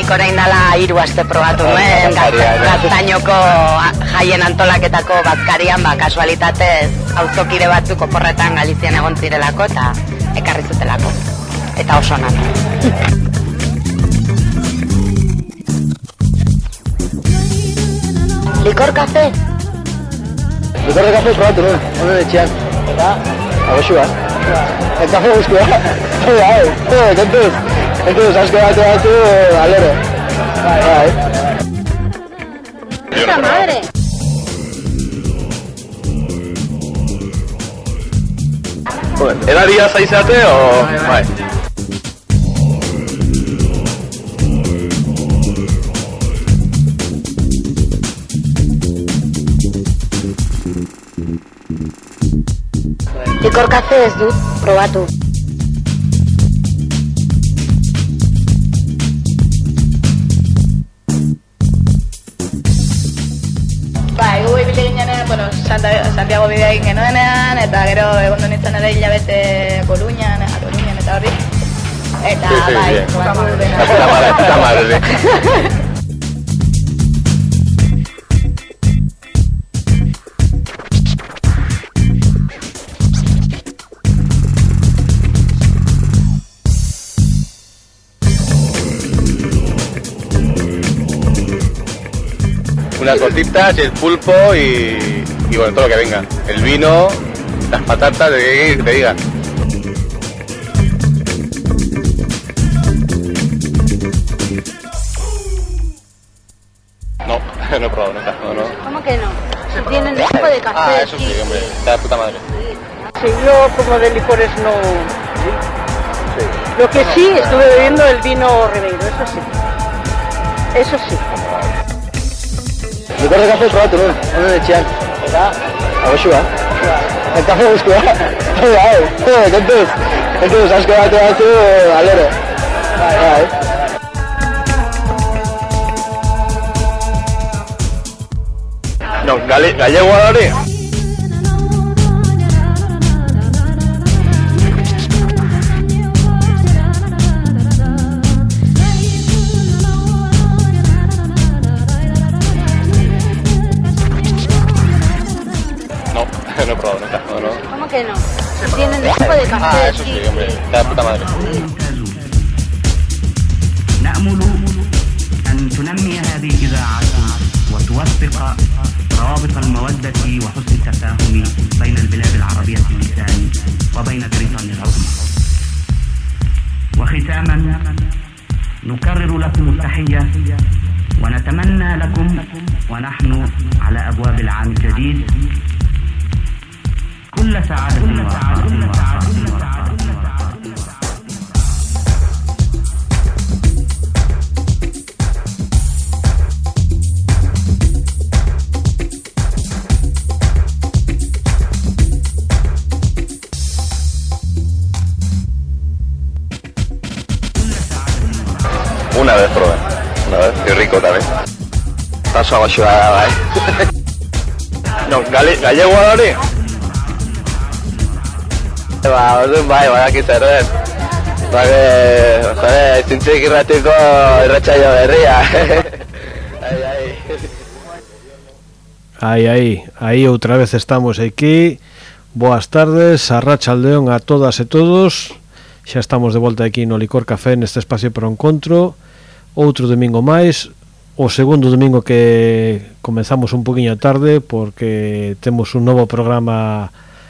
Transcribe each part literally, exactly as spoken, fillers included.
nik orain dala hiru aste probatu nuen, gaztainoko jaien antolaketako bazkarian, ba, kasualitatez, auzokide batzuk oporretan Galizian egon zirelako, eta ekarri zutelako. Eta oso nan. Likor kafe? Likor kafe probatu nuen, honen etxean. Eta? Agoxua. El kafe guztua. Bai, bai, kontuz. Kontuz, asko batu batu, alero. Bai. ¡Puta madre! Edaria zaizate, o... Bai. Likor kafe ez dut probatu. Bai, gu ibili ginean, bueno, Santiago bidea egin genuenean, eta gero egon nintzen ere hilabete Coruñan, a Coruñan eta horri. Eta, sí, sí, bai, sí. probatu dena. La puta madre, puta madre. Unas gotitas, el pulpo y, y bueno, todo lo que venga. El vino, las patatas, de que te digan. No, no he probado nunca, no, no. ¿Cómo que no? Si tienen un poco de café. Ah, eso sí, hombre, está de puta madre. Sí, yo como de licores no... Sí. Lo que sí, estuve bebiendo el vino Ribeiro, eso sí. Eso sí. Likor de kafe probatu nuen, honen etxean. Eta? Agoxua. El kafe guztua. Bai, bai, kontuz. Kontuz, asko batu batu, alero. Bai. No, gale, gallego da hori? No he probado nunca, no, no. ¿Cómo que no? Si tienen un poco de café. Ah, eso sí, hombre, está de puta madre. نأمل أن تنمي هذه الإذاعة وتوثق روابط المودة وحسن التفاهم بين البلاد العربية اللسان وبين بريطانيا العظمى. وختاما نكرر لكم التحية ونتمنى لكم ونحن على أبواب العام الجديد كل سعادة وراحة وراحة. Una vez probé, una vez, y rico también. Paso agoxua, bai. No, gale, gallego da hori? Ba, orduan bai, badaki zer den. Bake, jode, zintzik irratiko irratsaio berria. Ai, ai. Ahí, ahí, ahí outra vez estamos aquí. Boas tardes, arratsaldeón a todas e todos. Xa estamos de volta aquí no Licor Café neste espacio para o encontro. Outro domingo máis, o segundo domingo que comenzamos un poquinho tarde porque temos un novo programa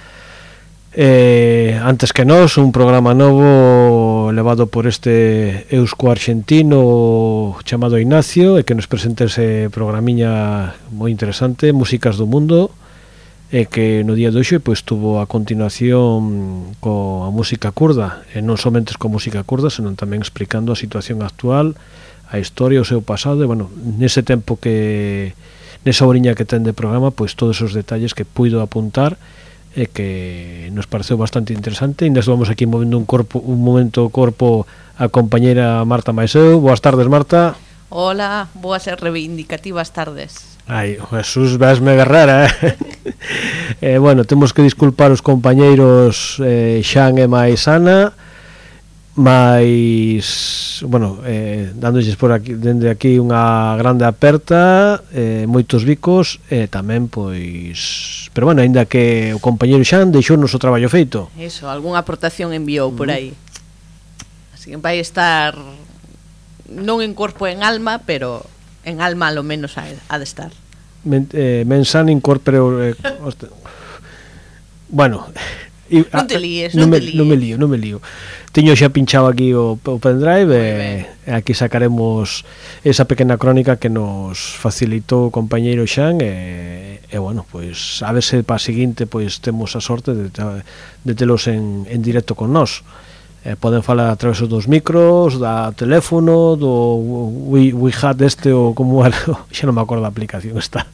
eh, antes que nós, un programa novo levado por este eusco-argentino chamado Ignacio e que nos presenta ese programiña moi interesante, Músicas do Mundo, e que no día de hoxe pois tuvo a continuación coa música kurda, e non somente coa música kurda, senón tamén explicando a situación actual, a historia, o seu pasado, e bueno, nese tempo que nesa oriña que ten de programa, pois todos os detalles que puido apuntar e que nos pareceu bastante interesante. Ainda estamos aquí movendo un corpo, un momento o corpo a compañeira Marta Maiseu. Boas tardes, Marta. Hola, boas e reivindicativas tardes. Ai, Jesús, vesme guerrera, eh? eh, bueno, temos que disculpar os compañeiros eh, Xan e máis Ana, mais bueno, eh, dándolles por aquí, dende aquí unha grande aperta, eh, moitos bicos e tamén pois, pero bueno, aínda que o compañeiro Xan deixounos o traballo feito. Eso, algunha aportación enviou por aí. Así que vai estar non en corpo e en alma, pero en alma lo menos ha, ha de estar. Men, eh, Mensan incorpore eh, hoste, bueno, e, non te líes, non, non me, te líes. non me lío, non me lío. Tiño xa pinchado aquí o, o pendrive e, e aquí sacaremos esa pequena crónica que nos facilitou o compañeiro Xan e, e bueno, pois a ver se para a seguinte pois temos a sorte de, de telos en, en directo con nós. Eh, poden falar a través dos micros, da teléfono, do WeChat este ou como era, xa non me acordo da aplicación está.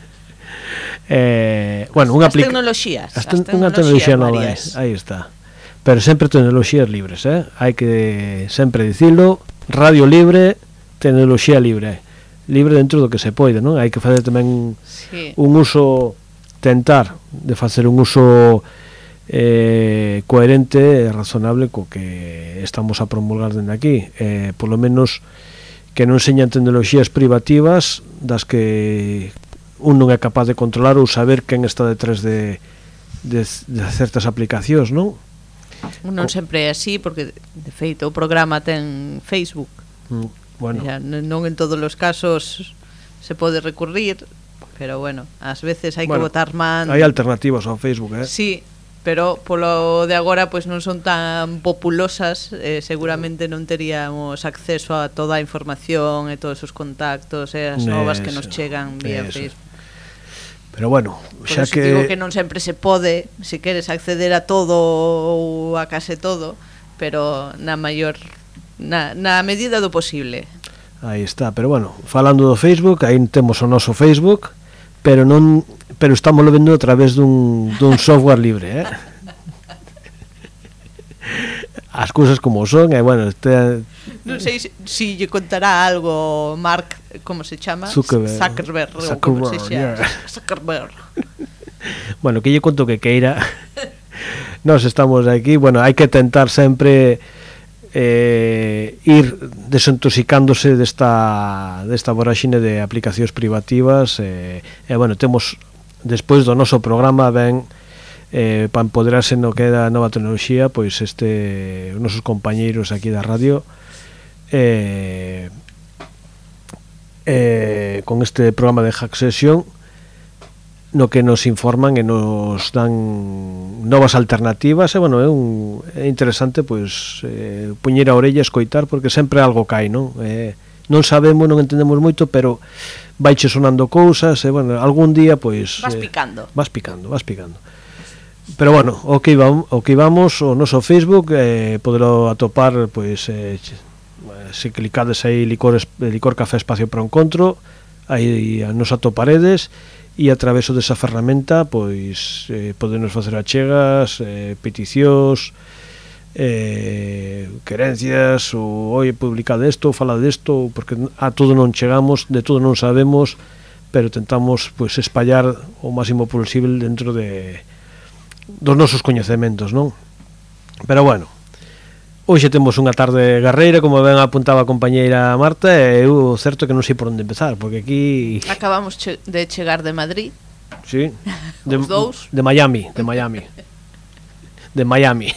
Eh, bueno, unha as tecnoloxías, as te, as unha tecnoloxía nova, aí está. Pero sempre tecnoloxías libres, eh? Hai que sempre dicilo, radio libre, tecnoloxía libre, libre dentro do que se poida, non? Hai que facer tamén sí. un uso, tentar de facer un uso eh, coherente e razonable co que estamos a promulgar dende aquí, eh, polo menos que non enseñan tecnoloxías privativas das que un non é capaz de controlar ou saber quen está detrás de, de, de certas aplicacións, non? Non sempre é así, porque de feito o programa ten Facebook. Mm, bueno. Ya, non en todos os casos se pode recurrir, pero bueno, ás veces hai bueno, que botar man. Hai alternativas ao Facebook, eh? Sí, pero polo de agora pois non son tan populosas, eh, seguramente non teríamos acceso a toda a información e todos os contactos e as novas que nos chegan vía eso. Facebook. Pero bueno, xa que... que... digo que non sempre se pode, se queres acceder a todo ou a case todo, pero na maior, na, na medida do posible. Aí está, pero bueno, falando do Facebook, aí temos o noso Facebook, pero non, pero estamos lo vendo a través dun, dun software libre, eh? As cousas como son, e bueno, este... non sei se si lle contará algo Mark, como se chama? Zuckerberg. Zuckerberg, Zuckerberg, como se chama? Yeah. Zuckerberg. Bueno, que lle conto que queira. Nós estamos aquí, bueno, hai que tentar sempre eh, ir desintoxicándose desta desta voraxine de aplicacións privativas e, eh, eh, bueno, temos despois do noso programa ben eh, para empoderarse no que é da nova tecnoloxía, pois este os nosos compañeiros aquí da radio eh, eh, con este programa de Hack Session no que nos informan e nos dan novas alternativas e bueno, é, un, é interesante pois eh, poñer a orella e escoitar porque sempre algo cae, non? Eh, non sabemos, non entendemos moito, pero vaiche sonando cousas e bueno, algún día pois vas picando. Eh, vas picando, vas picando. Pero bueno, o que vamos, o que vamos o noso Facebook eh, poderlo atopar pois eh, se clicades aí licores, licor café espacio para o encontro, aí nos atoparedes e a través desa ferramenta pois eh, podemos facer achegas, eh, peticións, eh, querencias ou oi, publicade isto, fala desto, porque a todo non chegamos, de todo non sabemos, pero tentamos pois espallar o máximo posible dentro de dos nosos coñecementos, non? Pero bueno, hoxe temos unha tarde garreira, como ben apuntaba a compañeira Marta, e eu certo que non sei por onde empezar, porque aquí acabamos che de chegar de Madrid. Sí, de, os dous de Miami, de Miami. De Miami.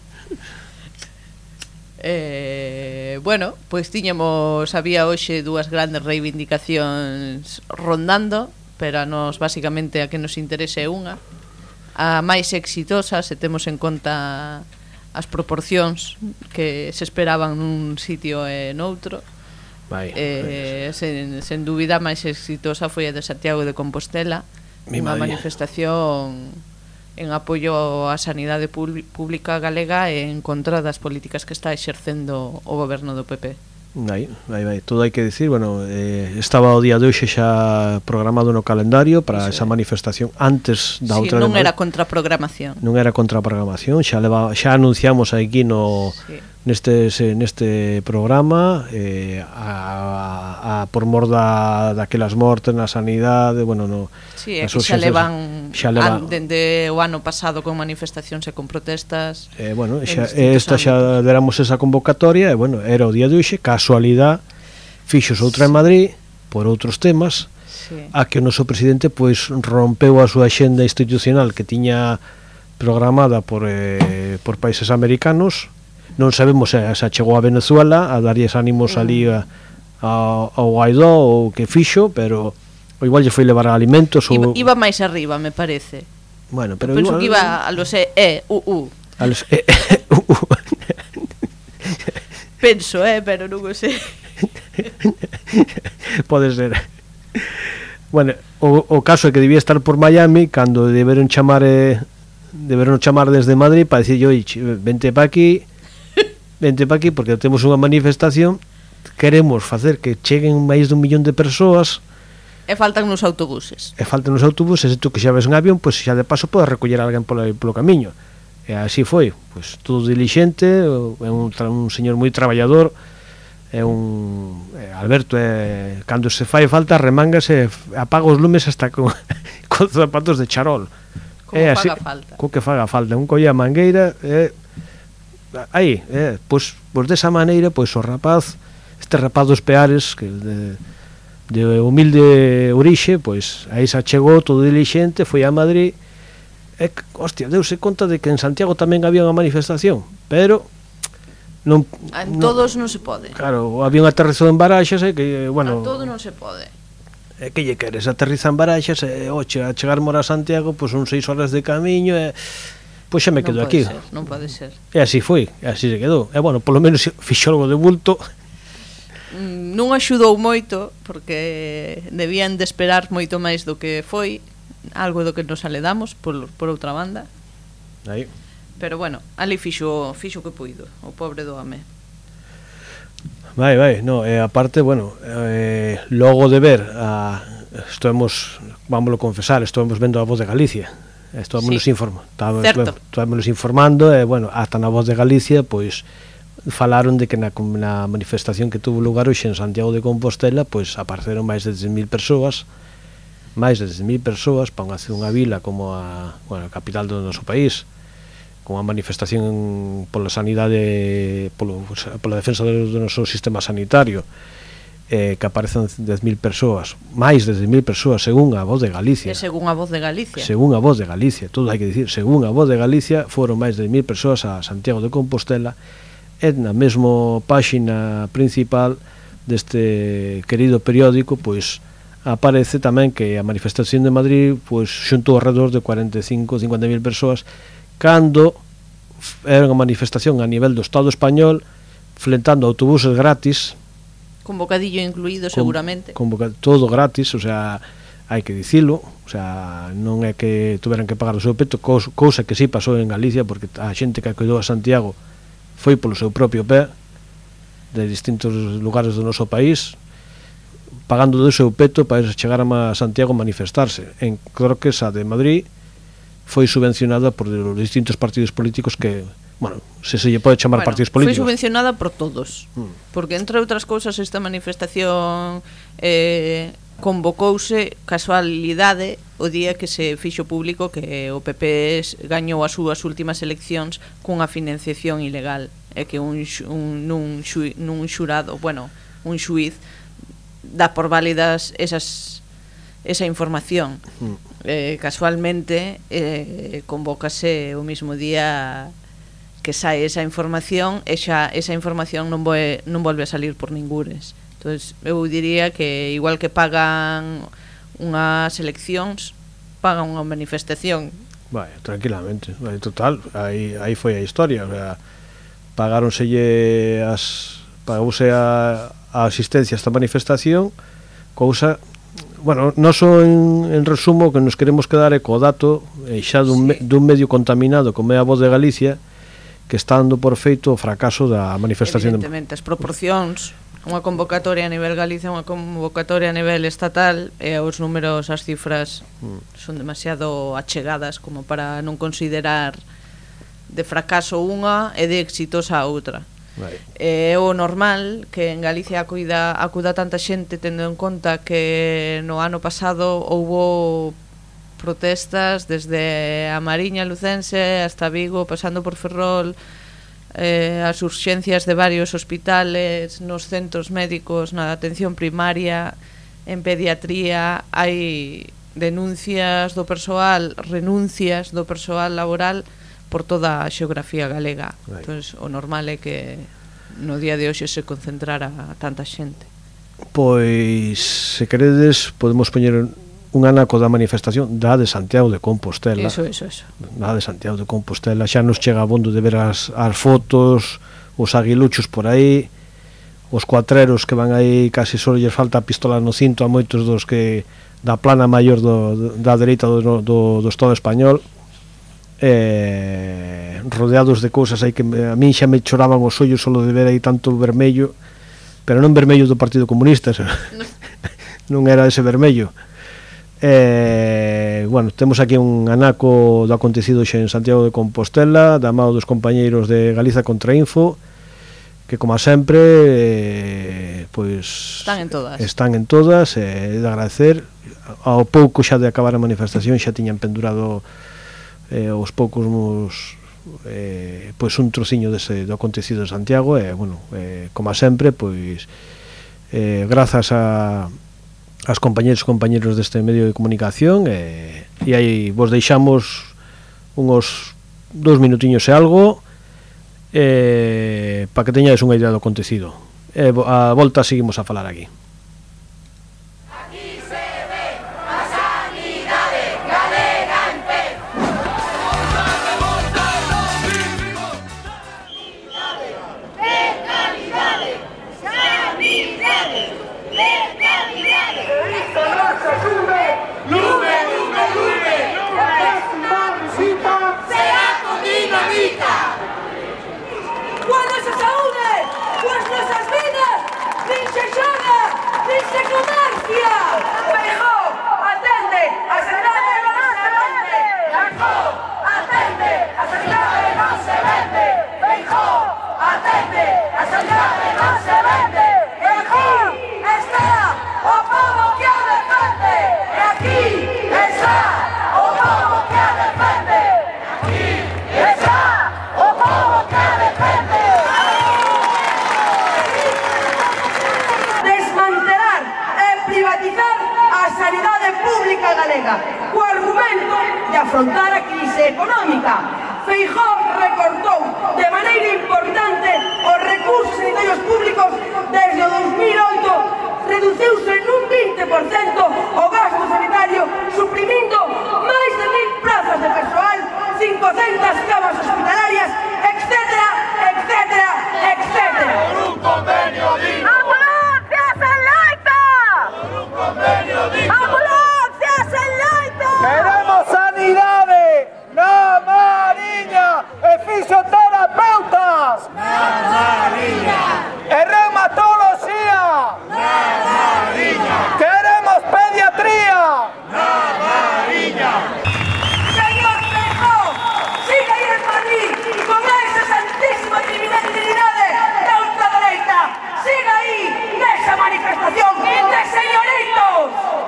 Eh, bueno, pois tiñamos, había hoxe dúas grandes reivindicacións rondando, pero a nos basicamente a que nos interese unha, a máis exitosa, se temos en conta as proporcións que se esperaban nun sitio e noutro. Vai, eh, sen, sen dúbida a máis exitosa foi a de Santiago de Compostela, unha manifestación en apoio á sanidade pública galega e en contra das políticas que está exercendo o goberno do P P. Vai, vai, vai. Todo hai que decir, bueno, eh, estaba o día de hoxe xa programado no calendario para esa manifestación antes da sí, outra. Non era contraprogramación. Non era contraprogramación, xa leva, xa anunciamos aquí no sí. neste se, neste programa eh, a, a por mor da daquelas mortes na sanidade, bueno, no sí, é que xa levan, xa levan dende o ano pasado con manifestacións e con protestas. Eh, bueno, xa esta xa deramos esa convocatoria e bueno, era o día de hoxe, casualidade fixos outra en Madrid por outros temas. Sí. A que o noso presidente pois rompeu a súa axenda institucional que tiña programada por eh, por países americanos. Non sabemos se, se chegou a Venezuela a darlles ánimos mm. ali a, a, ao Guaidó ou que fixo, pero o igual lle foi levar alimentos ou... Iba, iba máis arriba, me parece. Bueno, pero penso igual... que iba a los E, E, U, U. A los E, E, U, U. Penso, eh, pero non o sei. Pode ser. Bueno, o, o caso é que debía estar por Miami cando deberon chamar eh, deberon chamar desde Madrid para dicir, oi, vente pa aquí vente pa aquí porque temos unha manifestación, queremos facer que cheguen máis dun millón de persoas e faltan nos autobuses e faltan nos autobuses, e tú que xa ves en avión, pois xa de paso podes recoller a alguén polo, polo camiño, e así foi, pois todo dilixente, é un, un señor moi traballador, é un é, Alberto, é, cando se fai falta remángase, apaga os lumes hasta con, con zapatos de charol, como é así, faga falta, co que faga falta, un colla mangueira, é aí, eh, pois, pois desa maneira, pois o rapaz, este rapaz dos Peares, que de, de humilde orixe, pois aí se chegou todo dilixente, foi a Madrid, e, hostia, deuse conta de que en Santiago tamén había unha manifestación, pero non, en todos non, non se pode. Claro, había un aterrizo en Baraxas, e que, bueno, a todo non se pode. E que lle queres, aterriza en Baraxas, e, oxe, a chegar mora a Santiago, pois son seis horas de camiño, e pois xa me quedo aquí. Ser, non pode ser. E así foi, e así se quedou. E bueno, polo menos fixo algo de bulto. Mm, non axudou moito, porque debían de esperar moito máis do que foi, algo do que nos aledamos, por, por outra banda. Aí. Pero bueno, ali fixo, fixo que puido, o pobre do home. Vai, vai, no, e aparte, bueno, eh, logo de ver, a, estamos, vámoslo confesar, estamos vendo a Voz de Galicia. Estamos sí. informa, estábamos informando e, bueno, ata na Voz de Galicia pois falaron de que na, na manifestación que tuvo lugar hoxe en Santiago de Compostela pois apareceron máis de dez mil persoas máis de dez mil persoas para unha, unha vila como a, bueno, a capital do noso país, con a manifestación pola sanidade, polo, pola defensa do, do noso sistema sanitario, eh, que aparecen dez mil persoas, máis de dez mil persoas, según a Voz de Galicia. E según a Voz de Galicia. Según a Voz de Galicia, todo hai que dicir, según a Voz de Galicia, foron máis de dez mil persoas a Santiago de Compostela, e na mesma páxina principal deste querido periódico, pois aparece tamén que a manifestación de Madrid pois xuntou alrededor de cuarenta e cinco a cincuenta mil persoas, cando era unha manifestación a nivel do Estado español, flentando autobuses gratis, con bocadillo incluído, con, seguramente. Con boca, todo gratis, o sea, hai que dicilo, o sea, non é que tuveran que pagar o seu peto, cousa que sí pasou en Galicia, porque a xente que acudou a Santiago foi polo seu propio pé, de distintos lugares do noso país, pagando do seu peto para chegar a Santiago a manifestarse. En Croques, a de Madrid, foi subvencionada por os distintos partidos políticos que, bueno, se se lle pode chamar bueno, partidos políticos. Foi subvencionada por todos, mm. porque entre outras cousas esta manifestación eh, convocouse casualidade o día que se fixo público que o P P gañou as súas últimas eleccións cunha financiación ilegal, e que un, un, nun, xu, nun xurado, bueno, un xuiz dá por válidas esas, esa información. Mm. Eh, casualmente eh, convócase o mismo día que sae esa información, e xa esa información non, voe, non volve a salir por ningures. Entonces, eu diría que igual que pagan unhas eleccións, pagan unha manifestación. Vai, tranquilamente, vai, total, aí, aí foi a historia, o sea, pagáronse as pagouse a, a asistencia a esta manifestación, cousa, bueno, non só en, en resumo que nos queremos quedar é co dato e xa dun, sí. dun medio contaminado como é a Voz de Galicia, que está dando por feito o fracaso da manifestación. Evidentemente, as proporcións, unha convocatoria a nivel Galicia, unha convocatoria a nivel estatal, e os números, as cifras mm. son demasiado achegadas como para non considerar de fracaso unha e de éxitos a outra. É o normal que en Galicia acuda, acuda tanta xente, tendo en conta que no ano pasado houbo protestas desde a Mariña Lucense hasta Vigo, pasando por Ferrol, eh, as urxencias de varios hospitales, nos centros médicos, na atención primaria, en pediatría, hai denuncias do persoal, renuncias do persoal laboral por toda a xeografía galega. Entón, o normal é que no día de hoxe se concentrara tanta xente. Pois, se queredes, podemos poñer un anaco da manifestación da de Santiago de Compostela. Eso, eso, eso. Da de Santiago de Compostela. Xa nos chega abondo de ver as, as fotos, os aguiluchos por aí, os cuatreros que van aí, casi só lles falta a pistola no cinto a moitos dos que da plana maior do, da dereita do, do, do Estado español, eh, rodeados de cousas aí que a min xa me choraban os ollos solo de ver aí tanto vermello, pero non vermello do Partido Comunista, non era ese vermello. Eh, bueno, temos aquí un anaco do acontecido xe en Santiago de Compostela, da mão dos compañeiros de Galiza Contra Info, que como sempre eh, pois están en todas, están en todas, e eh, de agradecer. Ao pouco xa de acabar a manifestación xa tiñan pendurado eh, os poucos mos, eh, pois un trociño dese, do acontecido en Santiago, e bueno, eh, como sempre, pois eh, grazas a as compañeros e compañeros deste medio de comunicación, e, e aí vos deixamos uns dous minutiños e algo, eh, para que teñades unha idea do acontecido. E a volta seguimos a falar aquí. Co argumento de afrontar a crise económica. Feijóo recortou de maneira importante os recursos sanitarios públicos desde o dos mil oito, reduciuse nun vinte por cento o gasto sanitario, suprimindo máis de mil plazas de persoal, cincocentas camas hospitalarias, etcétera, etcétera, etcétera. Por un convenio digno. ¡Ambulancias en Loita! Por un convenio digno. Queremos sanidade na Mariña e fisioterapeutas na Mariña e reumatoloxía na Mariña. Queremos pediatría na Mariña. Señor Feijóo, siga aí en Madrid con esa santísima criminalidade da ultradereita. Siga aí nesa manifestación de señoritos.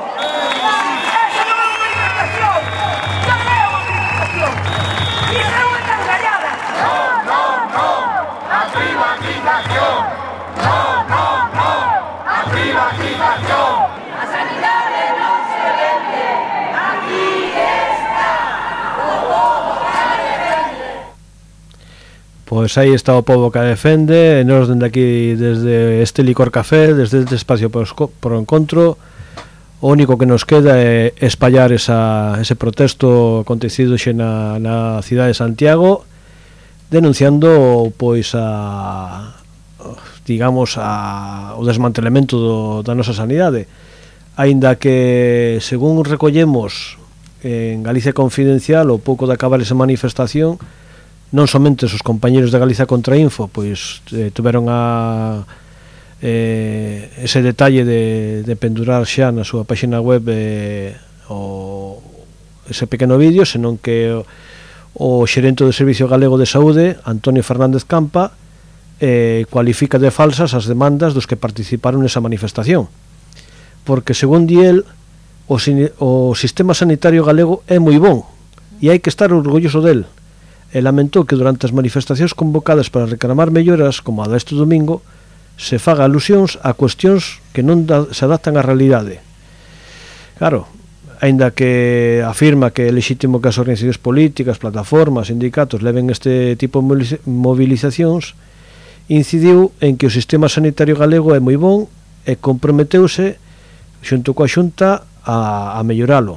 Pois aí está o pobo que a defende, e nos dende aquí, desde este Licor Café, desde este espacio por, por encontro, o único que nos queda é espallar esa, ese protesto acontecido xe na, na cidade de Santiago, denunciando pois a digamos a, o desmantelamento do, da nosa sanidade, aínda que según recollemos en Galicia Confidencial, o pouco de acabar esa manifestación, non somente os compañeros de Galiza Contra Info pois eh, tuveron a eh, ese detalle de, de pendurar xa na súa página web eh, o, ese pequeno vídeo, senón que o, o xerente do Servicio Galego de Saúde, Antonio Fernández Campa, eh, cualifica de falsas as demandas dos que participaron nesa manifestación, porque según di el, o, o sistema sanitario galego é moi bon e hai que estar orgulloso del. E lamentou que durante as manifestacións convocadas para reclamar melloras, como a deste domingo, se faga alusións a cuestións que non da, se adaptan á realidade. Claro, aínda que afirma que é lexítimo que as organizacións políticas, plataformas, sindicatos leven este tipo de movilizacións, incidiu en que o sistema sanitario galego é moi bon e comprometeuse xunto coa Xunta a, a melloralo.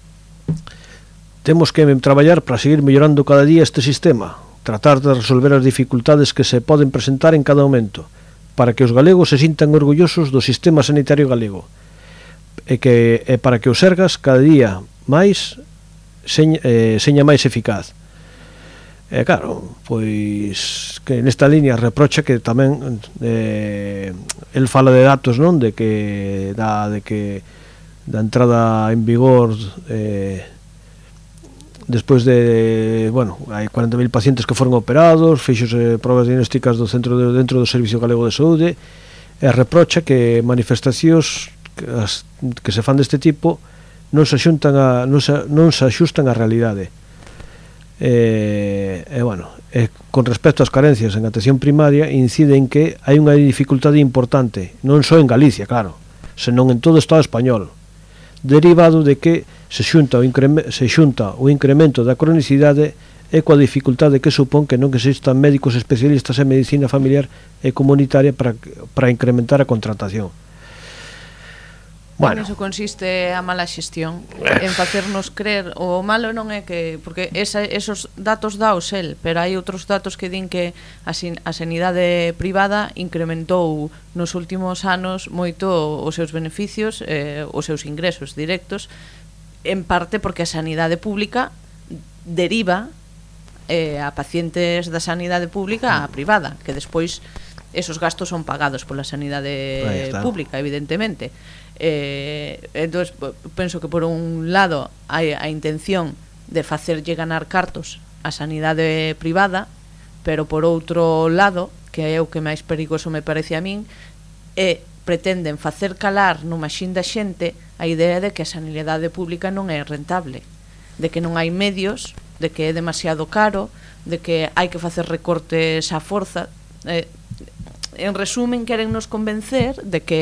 Temos que traballar para seguir mellorando cada día este sistema, tratar de resolver as dificultades que se poden presentar en cada momento, para que os galegos se sintan orgullosos do sistema sanitario galego e que e para que o Sergas cada día máis seña, eh, seña máis eficaz. E claro, pois que nesta línea reprocha que tamén eh, el fala de datos, non, de que da de que da entrada en vigor eh, despois de, bueno, hai cuarenta mil pacientes que foron operados, fixose probas diagnósticas do centro de, dentro do Servicio Galego de Saúde, e reprocha que manifestacións que, as, que se fan deste tipo non se axuntan a non se, non se axustan á realidade. E, e bueno, e con respecto ás carencias en atención primaria, incide en que hai unha dificultade importante, non só en Galicia, claro, senón en todo o Estado español, derivado de que se xunta o incremento, se xunta o incremento da cronicidade e coa dificultade que supón que non existan médicos especialistas en medicina familiar e comunitaria para, para incrementar a contratación. Bueno, eso consiste a mala xestión, en facernos creer. O malo non é que, porque esa, esos datos daos el, pero hai outros datos que din que a, sin, a sanidade privada incrementou nos últimos anos moito os seus beneficios, eh, os seus ingresos directos, en parte porque a sanidade pública deriva eh, a pacientes da sanidade pública á privada, que despois esos gastos son pagados pola sanidade pública, evidentemente. Eh, entonces penso que por un lado hai a intención de facerlle ganar cartos a sanidade privada, pero por outro lado, que é o que máis perigoso me parece a min, é pretenden facer calar no maxín da xente a idea de que a sanidade pública non é rentable, de que non hai medios, de que é demasiado caro, de que hai que facer recortes á forza. Eh, en resumen, queren nos convencer de que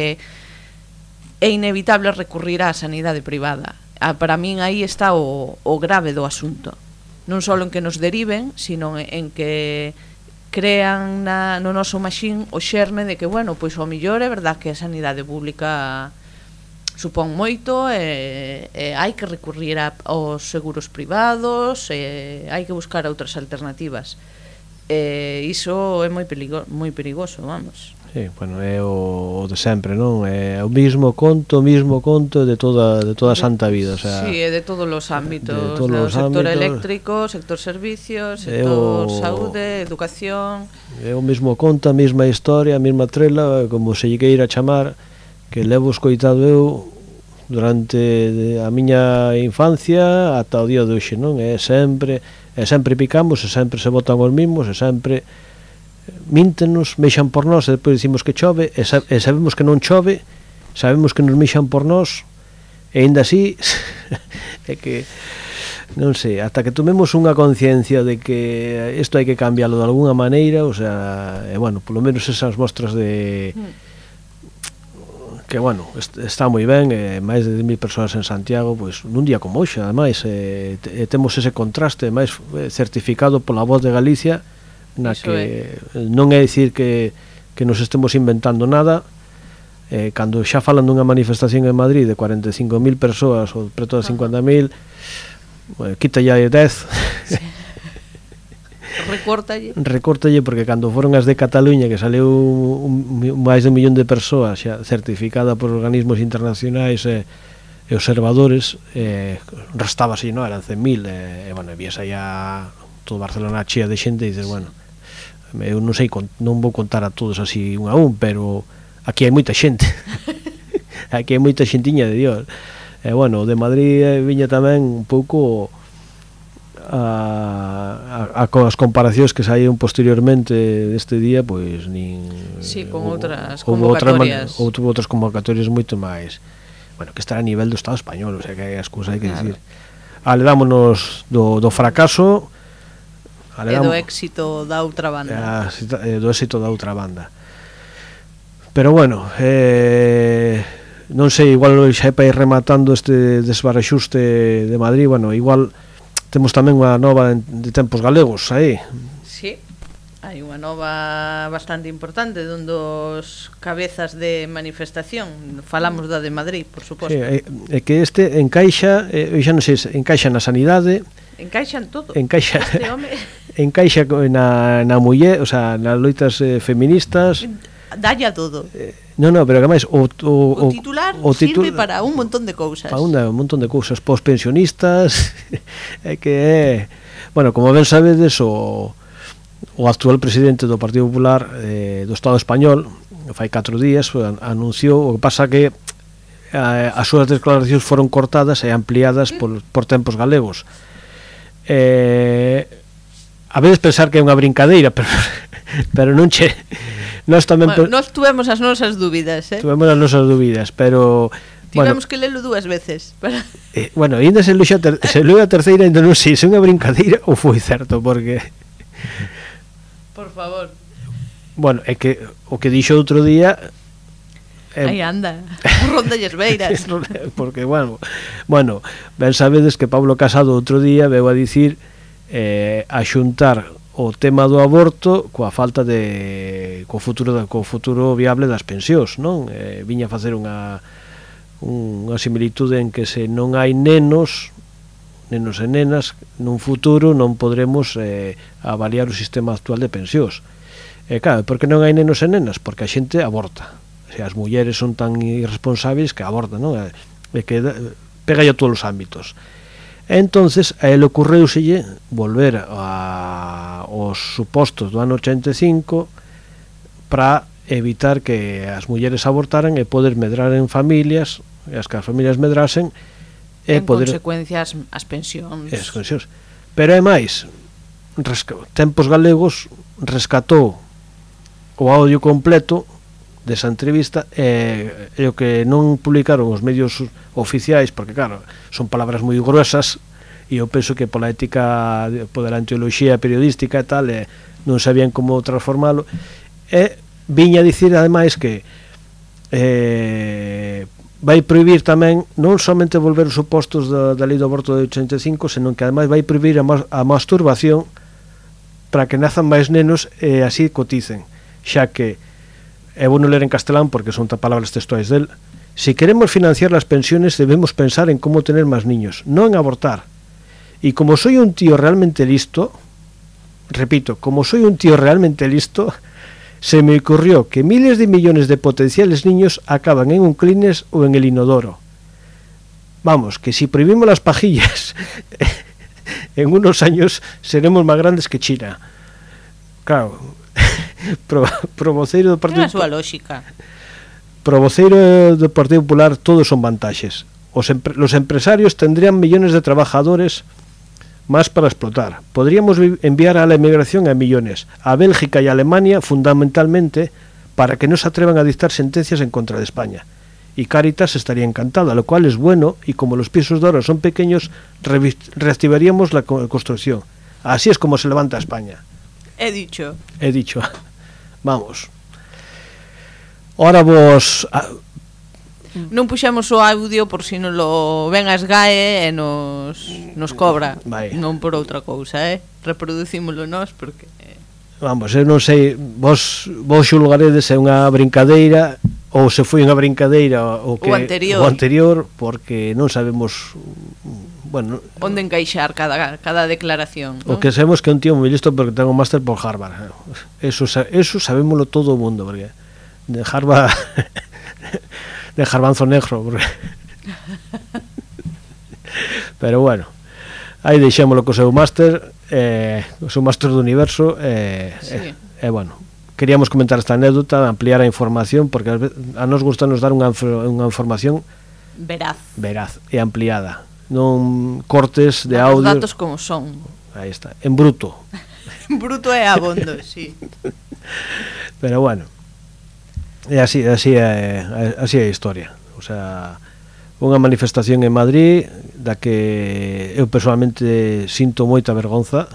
é inevitable recurrir á sanidade privada. Ah, para min aí está o, o grave do asunto. Non só en que nos deriven, sino en que crean na, no noso maxín o xerme de que, bueno, pois ao millor é verdad que a sanidade pública supón moito e, e hai que recurrir a, aos seguros privados, e hai que buscar outras alternativas. E iso é moi perigo, moi perigoso, vamos. Sí, bueno, é o, o de sempre, non? É o mismo conto, o mismo conto de toda de toda a santa vida, o sea, sí, é de todos os ámbitos, de todos do os sector ámbitos, eléctrico, sector servicios, sector o, saúde, educación. É o mismo conto, a mesma historia, a mesma trela, como se lle queira chamar, que levo escoitado eu durante a miña infancia ata o día de hoxe, non? É sempre, é sempre picamos, e sempre se botan os mismos, e sempre míntenos, mexan por nós, e depois dicimos que chove, e, sa e sabemos que non chove, sabemos que nos mexan por nós, e ainda así é que non sei, ata que tomemos unha conciencia de que isto hai que cambiarlo de alguna maneira, o sea, e bueno, polo menos esas mostras de que, bueno, está moi ben, eh, máis de dez mil persoas en Santiago, pois nun día como hoxe, ademais, eh, te, temos ese contraste máis certificado pola Voz de Galicia, na Iso que é. Non é dicir que, que nos estemos inventando nada, eh, cando xa falan dunha manifestación en Madrid de cuarenta e cinco mil persoas ou preto de cincuenta mil, eh, quita ya dez. Sí. Recórtalle. Recórtalle, porque cando foron as de Cataluña, que saleu un, un, máis de un millón de persoas xa certificada por organismos internacionais e, e observadores, eh, restaba así, non? Eran cen mil, e, e bueno, vías aí a todo Barcelona chea de xente e dices, bueno, eu non sei, non vou contar a todos así un a un, pero aquí hai moita xente. Aquí hai moita xentiña de Dios. E bueno, de Madrid viña tamén un pouco a, a a, a, as comparacións que saíron posteriormente deste día, pois nin sí, con ou, outras ou convocatorias outras, outras convocatorias moito máis, bueno, que estará a nivel do Estado español, o sea que hai as cousas hai que claro. Dicir aledámonos do, do fracaso e do éxito da outra banda, eh, do éxito da outra banda. Pero bueno, eh, non sei, igual xa é para ir rematando este desbaraxuste de Madrid. Bueno, igual temos tamén unha nova de Tempos Galegos aí. Sí, hai unha nova bastante importante dun dos cabezas de manifestación. Falamos da de Madrid, por suposto. Sí, é, é que este encaixa, eu xa non sei, encaixa na sanidade, encaixa en todo. Encaixa, este home encaixa na, na muller, o sea, nas loitas eh, feministas. Dalle a todo. Eh, non, non, pero que máis o, o, o titular o titu sirve para un montón de cousas. Para un, un montón de cousas, pos pensionistas, é que é, bueno, como ben sabedes, o o actual presidente do Partido Popular eh, do Estado español, fai catro días, anunciou, o que pasa que eh, as súas declaracións foron cortadas e ampliadas por, por Tempos Galegos. Eh, a veces pensar que é unha brincadeira, pero pero non che nós tamén bueno, nós tuvemos as nosas dúbidas, eh? Tuvemos as nosas dúbidas, pero tivemos bueno, que lelo dúas veces para... eh, bueno, ainda se leu a, ter se leu a terceira, ainda non sei se é unha brincadeira ou foi certo, porque por favor. Bueno, é que o que dixo outro día eh, aí anda, ronda lles beiras. Porque, bueno, bueno, ben sabedes que Pablo Casado outro día veu a dicir eh, a xuntar o tema do aborto coa falta de co futuro co futuro viable das pensións, non? Eh, viña a facer unha unha similitude en que se non hai nenos nenos e nenas nun futuro non podremos eh, avaliar o sistema actual de pensións. E eh, claro, por que non hai nenos e nenas? Porque a xente aborta. O sea, as mulleres son tan irresponsables que abortan, non? E que pega a todos os ámbitos. Entonces a ele ocurreuselle volver a os supostos do ano ochenta e cinco para evitar que as mulleres abortaran e poder medrar en familias, e as que as familias medrasen e en poder... consecuencias as pensións. As pensións. Pero é máis, Tempos Galegos rescatou o audio completo desa entrevista e, e o que non publicaron os medios oficiais, porque claro, son palabras moi gruesas e eu penso que pola ética, pola antoloxía periodística e tal, e non sabían como transformalo, e viña a dicir ademais que eh, vai prohibir tamén non somente volver os supostos da, da lei do aborto de ochenta e cinco, senón que ademais vai prohibir a, a masturbación para que nazan máis nenos e así coticen, xa que é bueno ler en castelán porque son palabras textuais del. Si queremos financiar las pensiones debemos pensar en cómo tener más niños, no en abortar. Y como soy un tío realmente listo, repito, como soy un tío realmente listo, se me ocurrió que miles de millones de potenciales niños acaban en un Kleenex o en el inodoro. Vamos, que si prohibimos las pajillas, en unos años seremos más grandes que China. Claro, Pro, pro voceiro do Partido Popular. É a súa lógica. Pro voceiro do Partido Popular todos son vantaxes. Os, empre, los empresarios tendrían millones de trabajadores más para explotar. Podríamos enviar a la emigración a millones, a Bélgica y a Alemania fundamentalmente para que no se atrevan a dictar sentencias en contra de España. Y Cáritas estaría encantada, lo cual es bueno, y como los pisos de ahora son pequeños, re reactivaríamos la construcción. Así es como se levanta España. He dicho. He dicho. Vamos. Ahora vos... Ah, non puxemos o audio por si non lo ven as G A E e nos, nos cobra. Vai. Non por outra cousa, eh? Reproducímolo nós porque... Vamos, eu non sei, vos, vos xulgaredes se é unha brincadeira ou se foi unha brincadeira o, que, o anterior. o anterior, porque non sabemos... Bueno, onde encaixar cada, cada declaración, o ¿no? que sabemos que é un tío moi listo porque ten un máster por Harvard. Eso, eso sabémoslo todo o mundo, porque de Harvard de Jarbanzo Negro porque... Pero bueno, aí deixémoslo co seu máster, eh, o seu máster do universo, eh, sí. eh, eh, bueno, queríamos comentar esta anécdota, ampliar a información, porque a nos gusta nos dar unha, unha información veraz, veraz e ampliada, non cortes de audio, audio, os datos como son. Aí está, en bruto, Bruto é abondo, sí. Pero bueno, é así, así é, así é a historia. O sea, unha manifestación en Madrid da que eu personalmente sinto moita vergonza.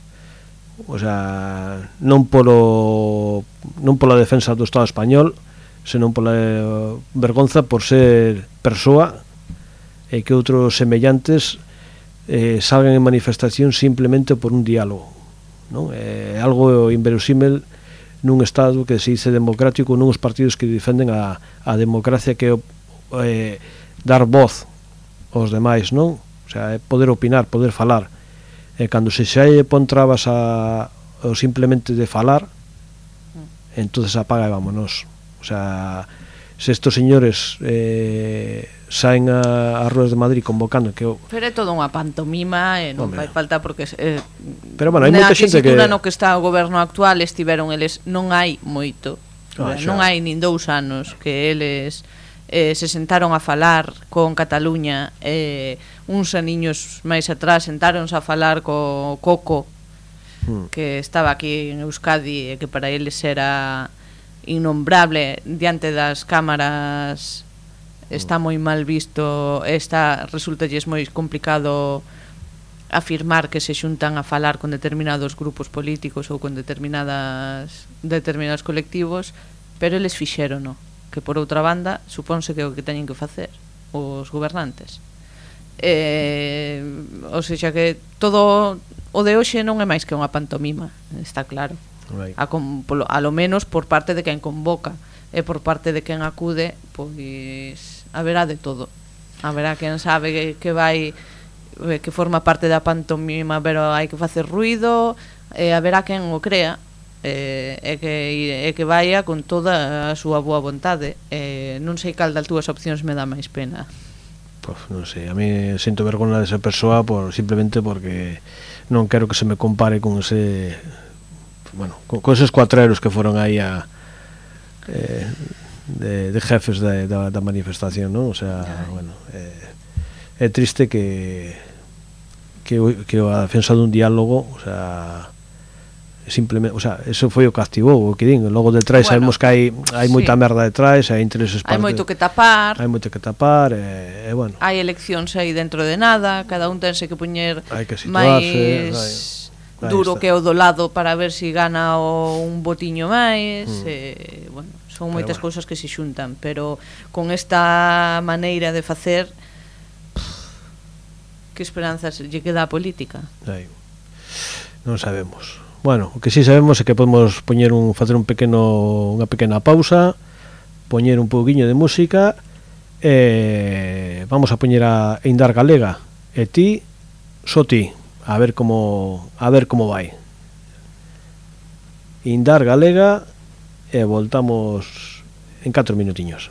O sea, non polo non pola defensa do Estado español, senón pola vergonza por ser persoa e que outros semellantes eh, salgan en manifestación simplemente por un diálogo, non? É algo inverosímil nun Estado que se dice democrático, nuns partidos que defenden a, a democracia, que é eh, dar voz aos demais, non? O sea, é poder opinar, poder falar. E cando se xa pon trabas a, a simplemente de falar, entonces apaga e vámonos. O sea, se estos señores eh, saen a, a ruas de Madrid convocando que o... Pero é todo unha pantomima e non fai falta porque eh, pero bueno, hai moita xente que no que está o goberno actual estiveron eles, non hai moito, ah, non hai nin dous anos que eles eh, se sentaron a falar con Cataluña, eh, uns aniños máis atrás sentáronse a falar co Coco, hmm. que estaba aquí en Euskadi e que para eles era innombrable diante das cámaras, está moi mal visto, está, resultalles moi complicado afirmar que se xuntan a falar con determinados grupos políticos ou con determinadas determinados colectivos, pero eles fixérono, que por outra banda supónse que é o que teñen que facer os gobernantes. Eh, ou seja que todo o de hoxe non é máis que unha pantomima, está claro. A, com, polo, a lo menos por parte de quen convoca e por parte de quen acude, pois haberá de todo. Haberá quen sabe que, que vai que forma parte da pantomima, pero hai que facer ruido, e haberá quen o crea e, e, que, e que vaya con toda a súa boa vontade. E non sei cal das túas opcións me dá máis pena. Pois non sei, a mí sinto vergonha desa persoa por, simplemente porque non quero que se me compare con ese... bueno, con, con esos cuatreros que foron aí a eh, de, de jefes de, da, da manifestación, non? O sea, ay, bueno, eh, é triste que que, que a defensa dun diálogo, o sea, simplemente, o sea, eso foi o que activou, o que din, logo detrás bueno, sabemos que hai hai moita sí. merda detrás, hai intereses parte, hai moito que tapar, hai moito que tapar, e, e bueno, hai eleccións aí dentro de nada, cada un tense que poñer que máis duro que o do lado para ver se si gana o un botiño máis, mm. eh, bueno, son moitas bueno. cousas que se xuntan, pero con esta maneira de facer, que esperanzas lle queda a política? Aí. Non sabemos. Bueno, o que si sí sabemos é que podemos poñer un facer un pequeno unha pequena pausa, poñer un pouquiño de música e vamos a poñer a Indar Galega e ti, só ti. A ver como a ver como vai. Indar Galega e voltamos en catro minutiños.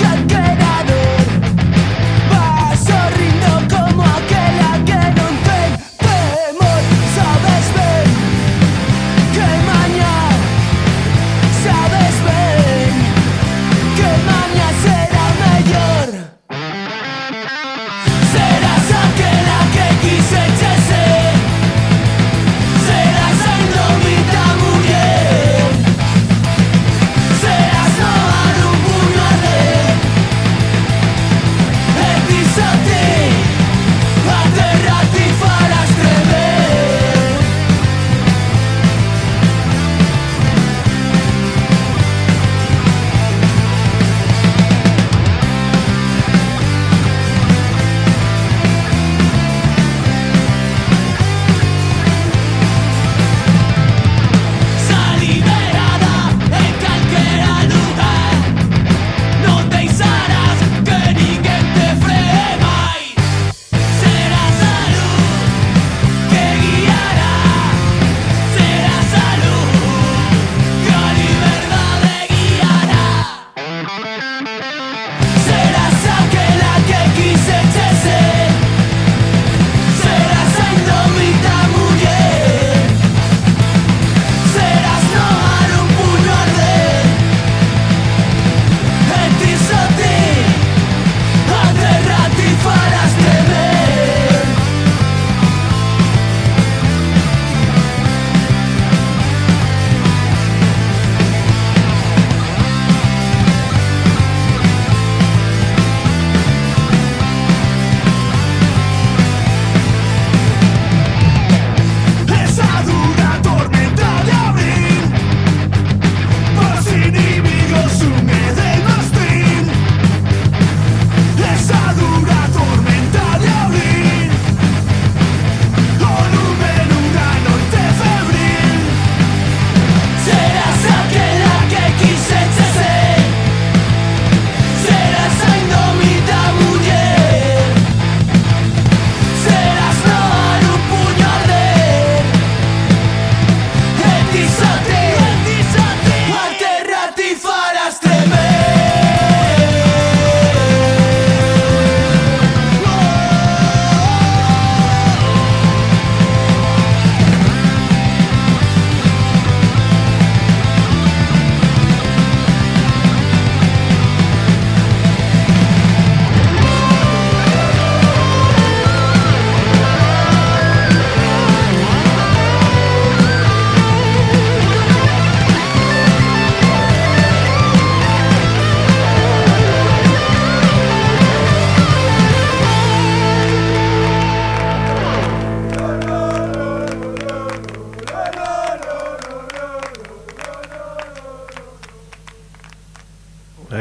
Va sorrindo como aquela que non ten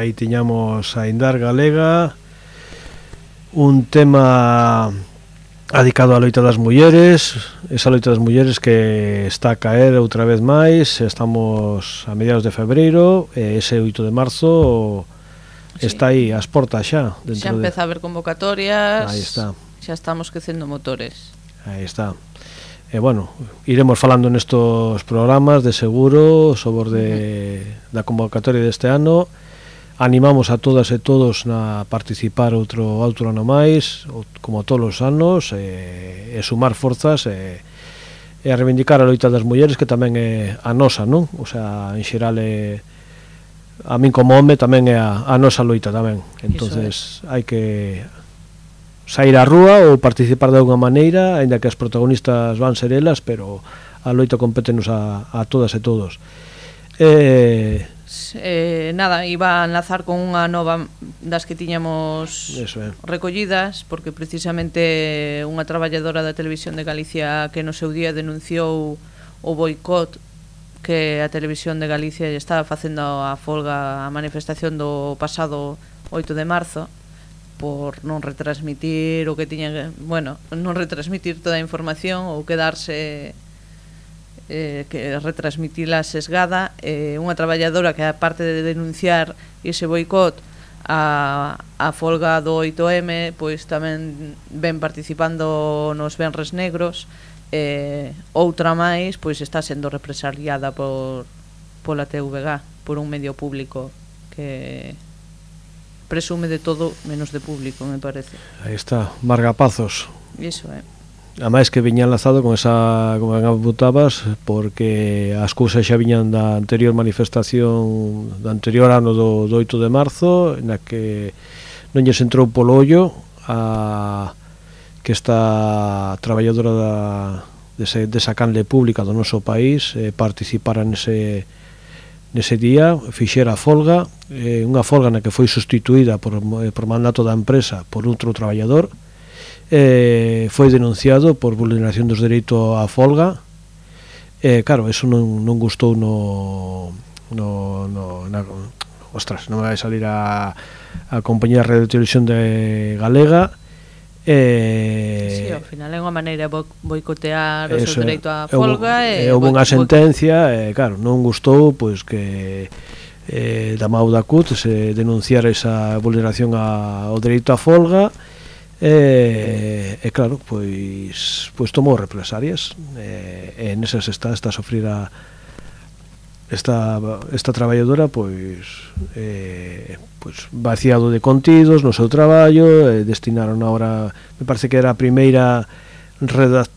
aí tiñamos a Indar Galega, un tema dedicado á loita das mulleres, esa loita das mulleres que está a caer outra vez máis. Estamos a mediados de febreiro, e ese oito de marzo sí. está aí ás portas xa. Xa empeza de... a haber convocatorias, aí está. Xa estamos quecendo motores. Aí está. E eh, bueno, iremos falando nestos programas de seguro sobre de, uh-huh. da convocatoria deste ano. Animamos a todas e todos a participar outro outro ano máis, como todos os anos, e, e sumar forzas e, e a reivindicar a loita das mulleres, que tamén é a nosa, non? O sea, en xeral é, a min como home tamén é a, a nosa loita tamén. Entonces hai que sair á rúa ou participar de alguna maneira, aínda que as protagonistas van ser elas, pero a loita compétenos a, a todas e todos. Eh, eh, nada, iba a enlazar con unha nova das que tiñamos é. recollidas, porque precisamente unha traballadora da Televisión de Galicia que no seu día denunciou o boicot que a Televisión de Galicia estaba facendo a folga, a manifestación do pasado oito de marzo, por non retransmitir o que tiña que, bueno, non retransmitir toda a información ou quedarse eh, que retransmitila sesgada. Eh, unha traballadora que, aparte de denunciar ese boicot a, a folga do oito eme, pois tamén ven participando nos Venres Negros. Eh, outra máis, pois está sendo represaliada por pola T V G, por un medio público que presume de todo menos de público, me parece. Aí está, Margapazos. Iso é. A máis que viña enlazado con esa, como apuntabas, porque as cousas xa viñan da anterior manifestación, do anterior ano do, do oito de marzo, na que non lles entrou polo ollo a que esta traballadora da, dese, desa canle pública do noso país eh, participara nese nese día, fixera a folga, eh, unha folga na que foi sustituída por, eh, por mandato da empresa por outro traballador. Eh, foi denunciado por vulneración dos dereitos á folga. Eh, claro, eso non, non gustou no, no, no na, ostras, non vai salir a, a compañía de radio e televisión de Galega. Eh, sí, ao final é unha maneira de boicotear o seu dereito á folga. E houve unha sentencia, e claro, non gustou pois que eh, da Mau da C U T se denunciara esa vulneración ao dereito á folga. E, e claro, pois pois tomou represalias, e, e nesas está, está a sofrir a esta, esta traballadora pois eh, pois vaciado de contidos no seu traballo, eh, destinaron ahora, me parece que era a primeira redact,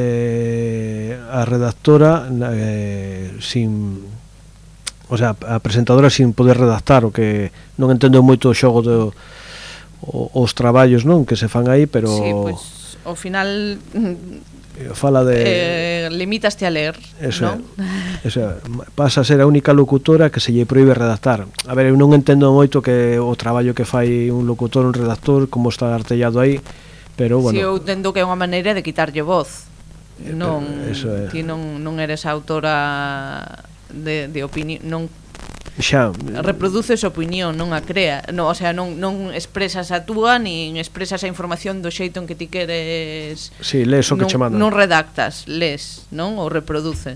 eh, a redactora eh, sin, o sea, a presentadora sin poder redactar, o que non entendo moito o xogo do o, os traballos, non, que se fan aí, pero sí, pois ao final fala de eh, limitaste a ler, eso, non? Eso, pasa a ser a única locutora que se lle proíbe redactar. A ver, eu non entendo moito que o traballo que fai un locutor, un redactor, como está artellado aí, pero bueno. Si, eu entendo que é unha maneira de quitarlle voz. Non, é. ti non, non eres autora de, de opinión, non xa reproduces a opinión, non a crea, non, o sea, non, non expresas a túa, nin expresas a información do xeito en que ti queres. Si, sí, lees o que non, che mandan. Non redactas, lees, non? Ou reproduces.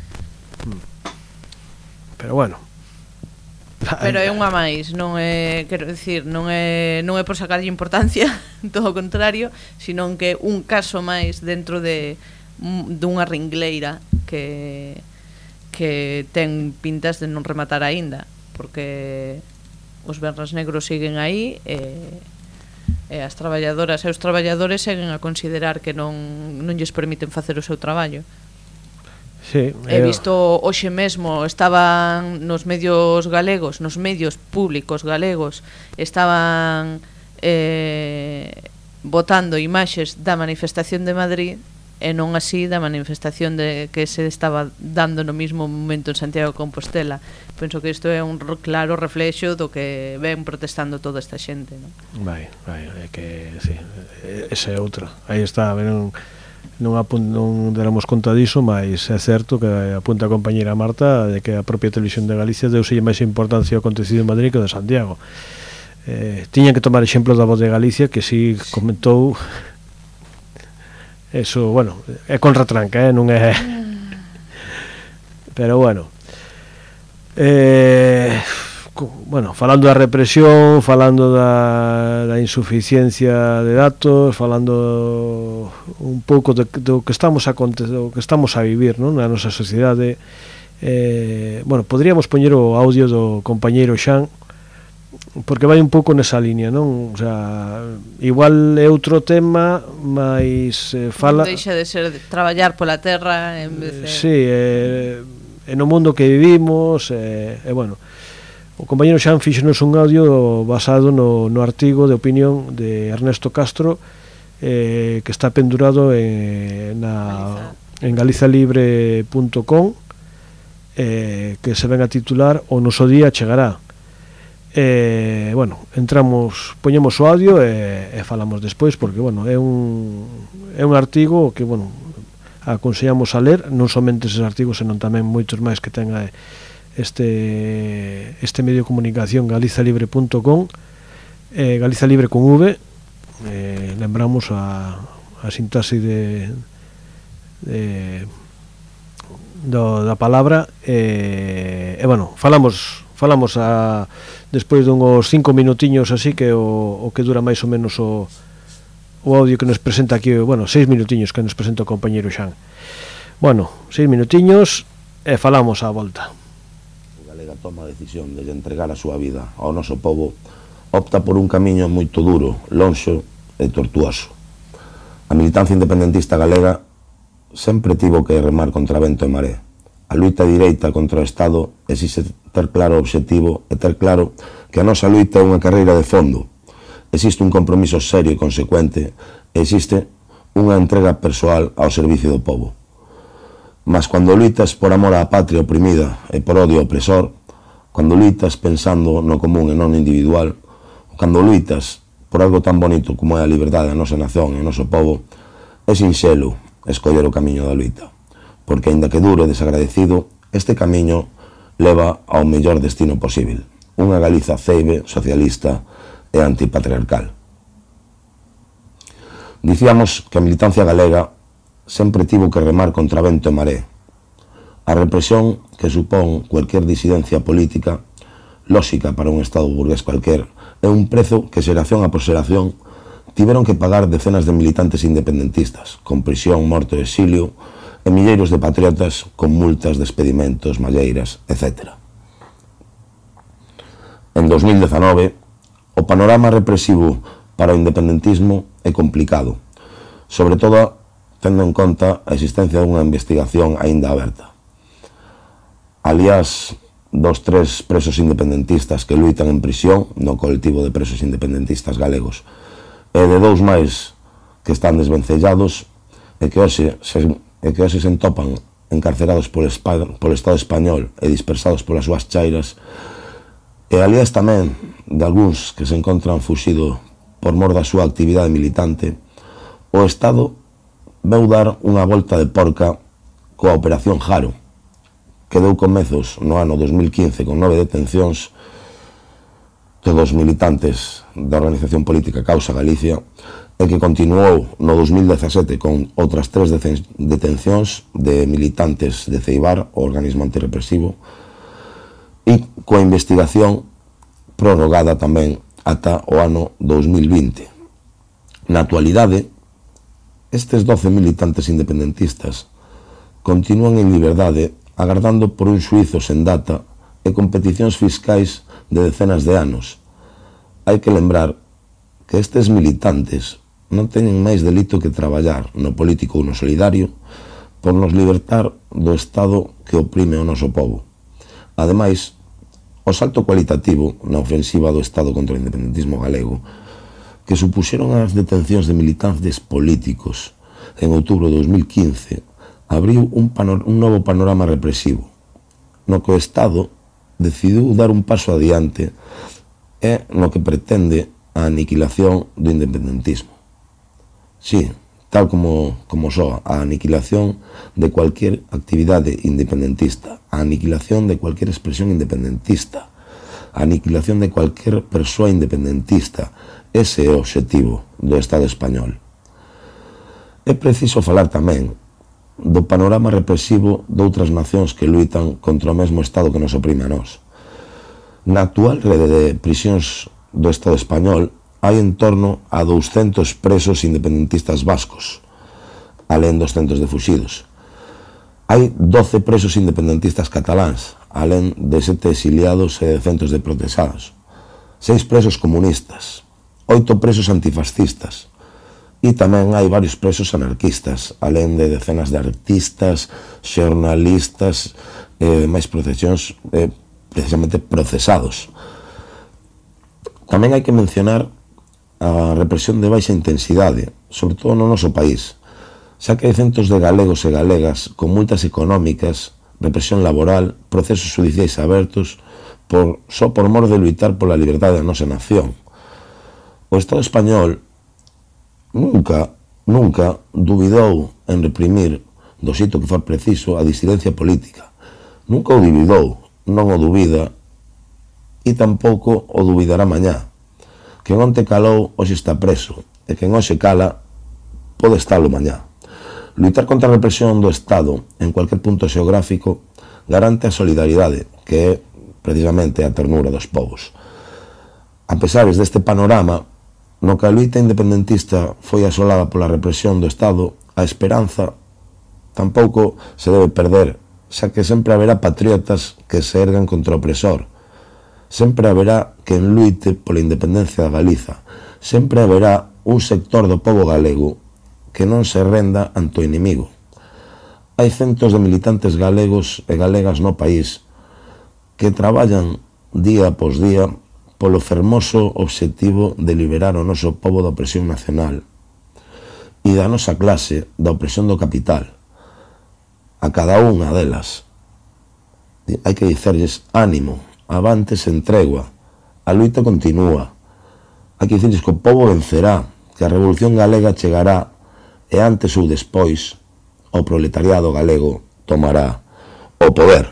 Pero bueno. Pero é unha máis, non é, quero dicir, non é non é por sacarlle importancia, todo o contrario, senón que un caso máis dentro de dunha ringleira que que ten pintas de non rematar aínda, porque os Venres Negros siguen aí e, e as traballadoras e os traballadores seguen a considerar que non, non lles permiten facer o seu traballo. Sí, he visto hoxe mesmo, estaban nos medios galegos, nos medios públicos galegos, estaban eh, botando imaxes da manifestación de Madrid e non así da manifestación de que se estaba dando no mesmo momento en Santiago de Compostela. Penso que isto é un claro reflexo do que ven protestando toda esta xente, non? Vai, vai, é que sí, esa é outra. Aí está, ven, non, apun, non deramos conta diso, mas é certo que apunta a compañeira Marta de que a propia Televisión de Galicia deuselle máis importancia ao acontecido en Madrid que o de Santiago. Eh, tiñan que tomar exemplo da Voz de Galicia, que si comentou eso, bueno, é con retranca, eh, non é pero bueno, eh, bueno, falando da represión, falando da, da insuficiencia de datos, falando un pouco do, do que estamos a do que estamos a vivir, non, na nosa sociedade. Eh, bueno, podríamos poñer o audio do compañeiro Xan, porque vai un pouco nesa línea, non? O sea, igual é outro tema, mas eh, fala... Deixa de ser de traballar pola terra en vez de... Sí, eh, no mundo que vivimos, e eh, eh, bueno, o compañero Xan fixonos un audio basado no, no artigo de opinión de Ernesto Castro, eh, que está pendurado en, na, en galizalibre punto com, eh, que se ven a titular O noso día chegará. Eh, bueno, entramos, poñemos o audio e, e falamos despois, porque bueno, é un é un artigo que bueno, aconsellamos a ler, non somente eses artigos, senón tamén moitos máis que tenga este este medio de comunicación, galizalibre punto com, eh, Galizalibre con V, eh, lembramos a, a sintaxe de, de do, da palabra, e, eh, eh, bueno, falamos falamos a despois dunhos cinco minutiños así, que o, o que dura máis ou menos o, o audio que nos presenta aquí, bueno, seis minutiños que nos presenta o compañeiro Xan. Bueno, seis minutiños e falamos á volta. Galega toma a decisión de entregar a súa vida ao noso povo, opta por un camiño moito duro, lonxo e tortuoso. A militancia independentista galega sempre tivo que remar contra vento e maré. A luita direita contra o Estado existe ter claro o obxectivo e ter claro que a nosa luita é unha carreira de fondo. Existe un compromiso serio e consecuente e existe unha entrega persoal ao servicio do povo. Mas cando luitas por amor á patria oprimida e por odio ao opresor, cando luitas pensando no común e non no individual, cando luitas por algo tan bonito como é a liberdade da nosa nación e o noso povo, é sinxelo escoller o camiño da luita, porque aínda que duro e desagradecido, este camiño leva ao mellor destino posible, unha Galiza ceibe, socialista e antipatriarcal. Dicíamos que a militancia galega sempre tivo que remar contra vento e maré. A represión que supón cualquier disidencia política, lóxica para un Estado burgués cualquier, é un prezo que xeración a por xeración tiveron que pagar decenas de militantes independentistas, con prisión, morte e exilio, e milleiros de patriotas con multas, despedimentos, malleiras, etcétera. En dos mil dezanove, o panorama represivo para o independentismo é complicado, sobre todo tendo en conta a existencia dunha investigación aínda aberta. Aliás, dos tres presos independentistas que luitan en prisión no colectivo de presos independentistas galegos e de dous máis que están desvencellados e que hoxe se, e que hoxe se entopan encarcerados polo, polo Estado español e dispersados polas súas chairas, e aliás tamén de algúns que se encontran fuxido por mor da súa actividade militante, o Estado veu dar unha volta de porca coa Operación Jaro, que deu comezos no ano dos mil quince con nove detencións de dos militantes da organización política Causa Galicia e que continuou no dos mil dezasete con outras tres detencións de militantes de Ceibar, o organismo antirrepresivo, e coa investigación prorrogada tamén ata o ano dos mil vinte. Na actualidade, estes doce militantes independentistas continúan en liberdade agardando por un xuízo sen data e competicións fiscais de decenas de anos. Hai que lembrar que estes militantes non teñen máis delito que traballar no político ou no solidario por nos libertar do Estado que oprime o noso povo. Ademais, o salto cualitativo na ofensiva do Estado contra o independentismo galego que supuxeron as detencións de militantes políticos en outubro de dos mil quince, abriu un, un novo panorama represivo, no que o Estado decidiu dar un paso adiante e no que pretende a aniquilación do independentismo. Sí, tal como, como soa, a aniquilación de cualquier actividade independentista, a aniquilación de cualquier expresión independentista, a aniquilación de cualquier persoa independentista. Ese é o obxectivo do Estado español. É preciso falar tamén do panorama represivo de outras nacións que luitan contra o mesmo Estado que nos oprime a nós. Na actual rede de prisións do Estado español hai en torno a douscentos presos independentistas vascos, alén dos centros de fuxidos. Hai doce presos independentistas cataláns, alén de sete exiliados e centros de procesados. Seis presos comunistas, oito presos antifascistas, e tamén hai varios presos anarquistas, alén de decenas de artistas, xornalistas e máis procesións eh, precisamente procesados. Tamén hai que mencionar a represión de baixa intensidade, sobre todo no noso país, xa que hai centos de galegos e galegas con multas económicas, represión laboral, procesos judiciais abertos, por, só por mor de luitar pola liberdade da nosa nación. O Estado español nunca, nunca dubidou en reprimir do xeito que for preciso a disidencia política. Nunca o dubidou, non o dubida, e tampouco o dubidará mañá. Quen onte calou, hoxe está preso, e quen hoxe cala, pode estalo mañá. Luitar contra a represión do Estado en cualquier punto xeográfico garante a solidaridade, que é precisamente a ternura dos povos. A pesares deste panorama, no que a luita independentista foi asolada pola represión do Estado, a esperanza tampouco se debe perder, xa que sempre haberá patriotas que se ergan contra o opresor. Sempre haberá quen luite pola independencia da Galiza. Sempre haberá un sector do pobo galego que non se renda ante o inimigo. Hai centos de militantes galegos e galegas no país que traballan día após día polo fermoso obxectivo de liberar o noso pobo da opresión nacional e da nosa clase da opresión do capital. A cada unha delas hai que dicerlles ánimo, avante sen tregua, a luita continúa. Hai que dicirles que o pobo vencerá, que a revolución galega chegará e antes ou despois o proletariado galego tomará o poder.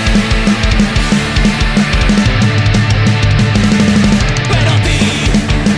Pero ti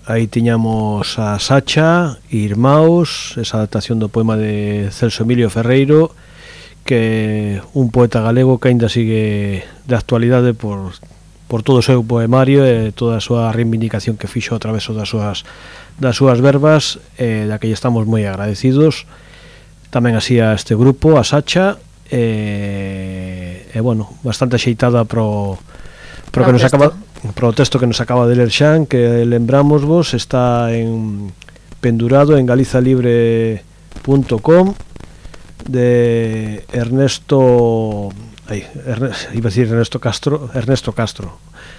aí tiñamos a Sacha, Irmãos, esa adaptación do poema de Celso Emilio Ferreiro, que un poeta galego que aínda sigue de actualidade por, por todo o seu poemario e toda a súa reivindicación que fixo a través das súas, das súas verbas, eh, da que lle estamos moi agradecidos. Tamén así a este grupo, a Sacha, e, e bueno, bastante axeitada pro, pro, que nos acaba, pro texto que nos acaba de ler Xan, que lembramos vos, está en pendurado en galizalibre punto com, de Ernesto ay, Ernest, iba a decir Ernesto Castro Ernesto Castro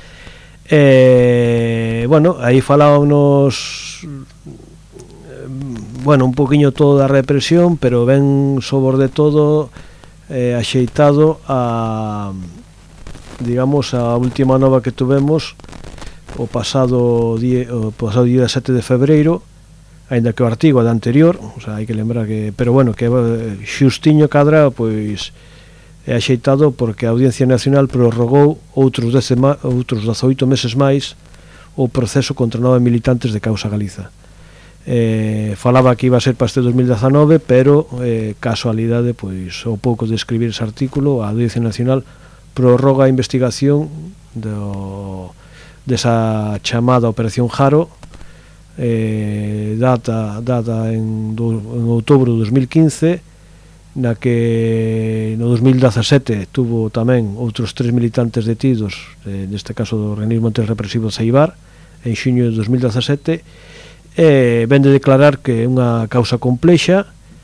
eh, bueno, aí falábamos bueno, un poquinho todo da represión, pero ven sobre de todo eh, axeitado a digamos a última nova que tuvemos o pasado día, o pasado día sete de febreiro, aínda que o artigo é da anterior, o sea, hai que lembrar que, pero bueno, que xustiño cadra, pois é axeitado porque a Audiencia Nacional prorrogou outros dez, outros dezaoito meses máis o proceso contra nove militantes de Causa Galiza. Eh, falaba que iba a ser para este dos mil dezanove, pero eh, casualidade, pois ao pouco de escribir ese artículo, a Audiencia Nacional prorroga a investigación do, desa chamada Operación Jaro, Eh, data, data en, do, en outubro de dos mil quince, na que no dos mil dezasete tuvo tamén outros tres militantes detidos, eh, neste caso do organismo antirrepresivo Ceibar, en xuño de dos mil dezasete, e ven de declarar que é unha causa complexa,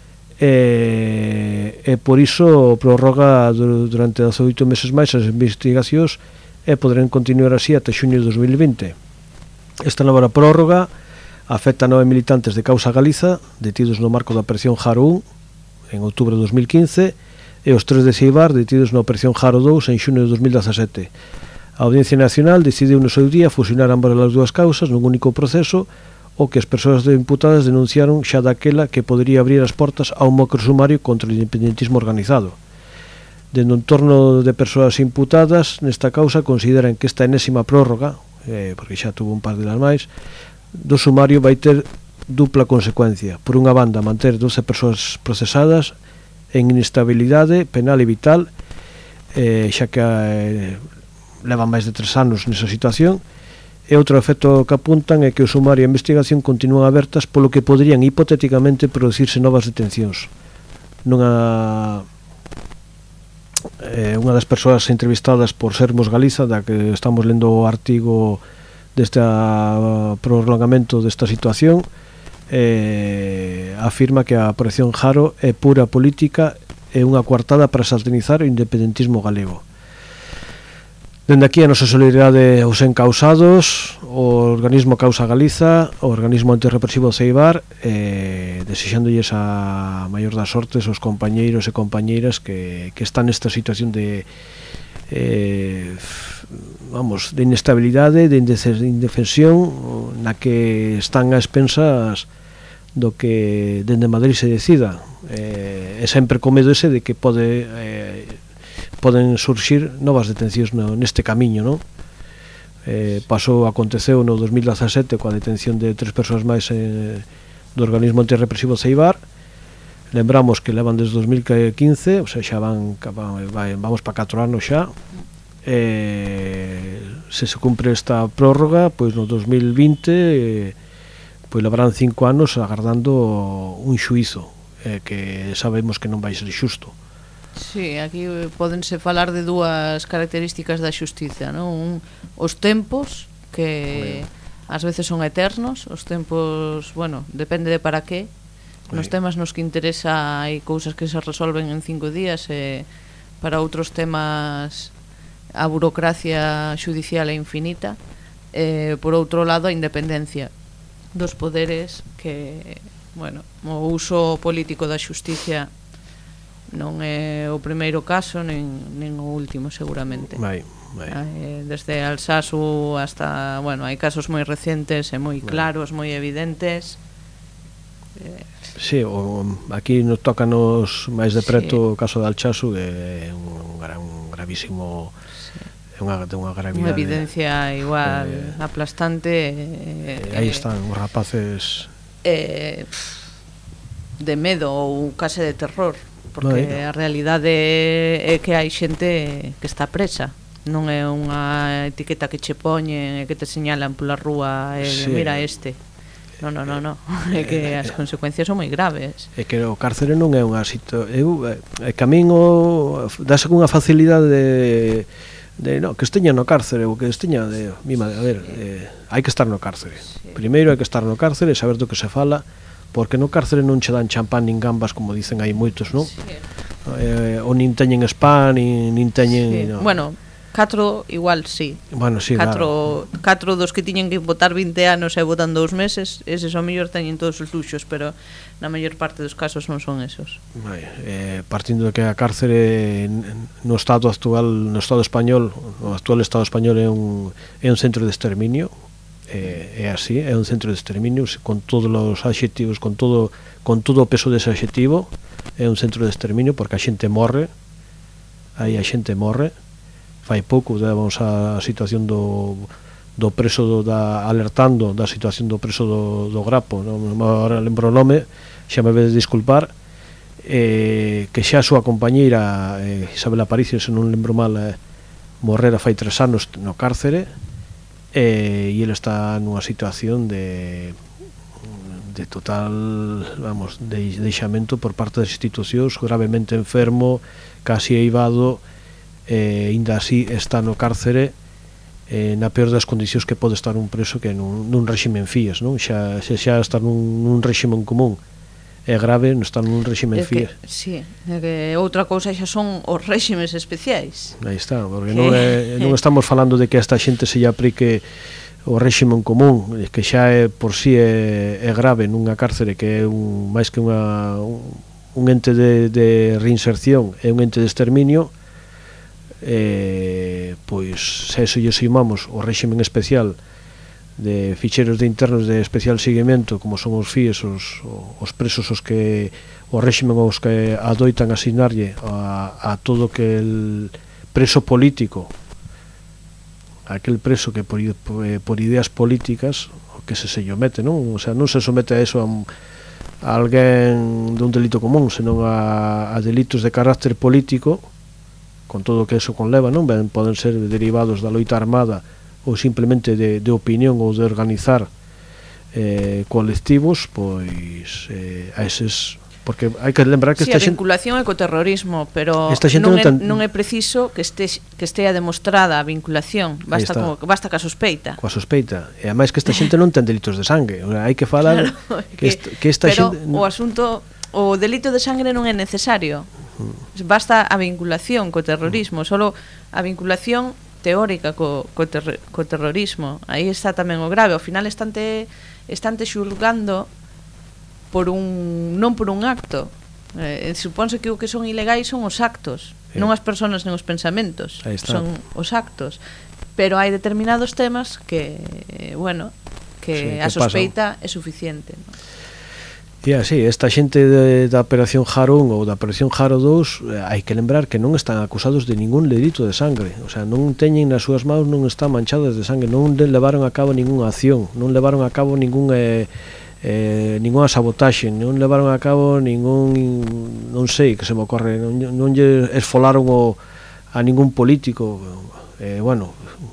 e, e por iso prorroga durante dezaoito meses máis as investigacións e poderán continuar así ata xuño de dos mil vinte. Esta nova prórroga afecta a nove militantes de Causa Galiza detidos no marco da Operación Jaro un en outubro de dos mil quince e os tres de Ceibar detidos na Operación Jaro dous en xuño de dos mil dezasete. A Audiencia Nacional decidiu no seu día fusionar ambas as dúas causas nun único proceso, o que as persoas imputadas denunciaron xa daquela que podería abrir as portas a un macro sumario contra o independentismo organizado. Dende un torno de persoas imputadas nesta causa consideran que esta enésima prórroga, eh, porque xa tuvo un par de las máis, do sumario vai ter dupla consecuencia. Por unha banda, manter doce persoas procesadas en inestabilidade penal e vital, eh, xa que eh, levan máis de tres anos nesa situación, e outro efecto que apuntan é que o sumario e a investigación continúan abertas, polo que poderían hipotéticamente producirse novas detencións. Nunha eh, unha das persoas entrevistadas por Sermos Galiza, da que estamos lendo o artigo deste prolongamento desta situación, eh, afirma que a Operación Jaro é pura política e unha coartada para satanizar o independentismo galego. Dende aquí a nosa solidaridade aos encausados, o organismo Causa Galiza, o organismo antirrepresivo Ceibar, eh, desexándolles a maior das sortes aos compañeiros e compañeiras que, que están nesta situación de eh, vamos, de inestabilidade, de indefensión, na que están a expensas do que dende Madrid se decida, eh, e sempre co medo ese de que pode eh, poden surxir novas detencións no, neste camiño, non? Eh, pasou, aconteceu no dos mil dezasete coa detención de tres persoas máis eh, do organismo antirrepresivo Ceibar. Lembramos que levan desde dos mil quince, o sea, xa van, van vamos para catro anos xa. Eh, se se cumpre esta prórroga, pois no dos mil vinte eh, pois levarán cinco anos agardando un xuízo, eh, que sabemos que non vai ser xusto. Sí, aquí pódense falar de dúas características da xustiza, non? Un, os tempos, que ás veces son eternos, os tempos, bueno, depende de para qué. Nos temas nos que interesa hai cousas que se resolven en cinco días, e para outros temas a burocracia xudicial é infinita. E, por outro lado, a independencia dos poderes, que, bueno, o uso político da xusticia non é o primeiro caso nen, nen o último, seguramente. Vai, vai. Eh, desde Alsasu hasta, bueno, hai casos moi recentes e moi claros, moi evidentes. Eh, sí, o, aquí nos tocanos máis de preto sí. O caso de Alsasu, que é un, un gravísimo sí. é unha, de unha gravidade. Unha evidencia igual eh, aplastante. Eh, aí están os rapaces... Eh, de medo ou case de terror, porque no, a realidade é que hai xente que está presa. Non é unha etiqueta que che poñen e que te señalan pola rúa e sí. Mira este. Non, non, non, non. É que as consecuencias son moi graves. É que o cárcere non é unha situación... É que a min o... dase con unha facilidade de... de no, que esteña no cárcere ou que esteña de... Mima, a ver, eh, hai que estar no cárcere. Sí. Primeiro hai que estar no cárcere e saber do que se fala, porque no cárcere non che dan champán nin gambas, como dicen aí moitos, non? Sí. Eh, ou nin teñen spa, nin, nin teñen... Sí. No. Bueno... Catro igual, sí. Bueno, sí, catro, claro. Catro dos que tiñen que votar vinte anos e votan dous meses, eses ao mellor teñen todos os luxos, pero na maior parte dos casos non son esos. Vai, eh, partindo de que a cárcere no estado actual, no estado español, o actual estado español é un, é un centro de exterminio, eh, é así, é un centro de exterminio, con todos os adxetivos, con todo, con todo o peso dese adxetivo, é un centro de exterminio, porque a xente morre, aí a xente morre. Fai pouco damos a situación do, do preso do, da, alertando da situación do preso do, do Grapo, non agora lembro o nome, xa me vedes disculpar, eh, que xa a súa compañeira eh, Isabel Aparicio, se non lembro mal, eh, morrera fai tres anos no cárcere, eh, e ele está nunha situación de de total, vamos, de deixamento por parte das institucións, gravemente enfermo, casi eivado, e ainda así está no cárcere eh, na peor das condicións que pode estar un preso, que nun, nun réximen fíes, non? Xa, xa, xa está nun, nun réximen común é grave, non está nun réximen fíes. Sí, é que outra cousa xa son os réximes especiais. Aí está, porque non, é, non estamos falando de que esta xente se lle aplique o réximen común, que xa é por si sí é, é grave nunha cárcere, que é un, máis que unha, un, un ente de, de reinserción, é un ente de exterminio. Eh, pois se eso lle sumamos o réximen especial de ficheros de internos de especial seguimento, como son os fíes, os, os presos os que o réximen os que adoitan asignarlle a, a todo que el preso político, aquel preso que por, por ideas políticas o que se se lle mete, non? O sea, non se somete a eso a, a alguén dun delito común, senón a, a delitos de carácter político, con todo o que eso conleva, non? Ben, poden ser derivados da loita armada ou simplemente de, de opinión ou de organizar eh, colectivos, pois eh, a eses, porque hai que lembrar que sí, esta a vinculación é co terrorismo, pero non, non, é, ten... non é preciso que este que estea demostrada a vinculación, basta como basta ca sospeita. Coa sospeita. E ademais que esta xente non ten delitos de sangue, o sea, hai que falar claro, que, que, que esta pero xente o asunto, o delito de sangre non é necesario. Basta a vinculación co terrorismo, solo a vinculación teórica co, co, ter, co terrorismo. Aí está tamén o grave. Ao final estante estante xulgando por un non por un acto. Eh, supónse que o que son ilegais son os actos, sí. Non as persoas nen os pensamentos, son os actos. Pero hai determinados temas que, eh, bueno, que sí, a sospeita pasan. É suficiente, ¿no? E así, esta xente de, da Operación Jaro un ou da Operación Jaro dous, eh, hai que lembrar que non están acusados de ningún delito de sangre, o sea, non teñen nas súas mãos, non están manchadas de sangre, non levaron a cabo ningunha acción, non levaron a cabo ningún eh, eh, ninguna sabotaxe, non levaron a cabo ningún, non sei que se me ocorre, non, non lle esfolaron o, a ningún político, eh, bueno,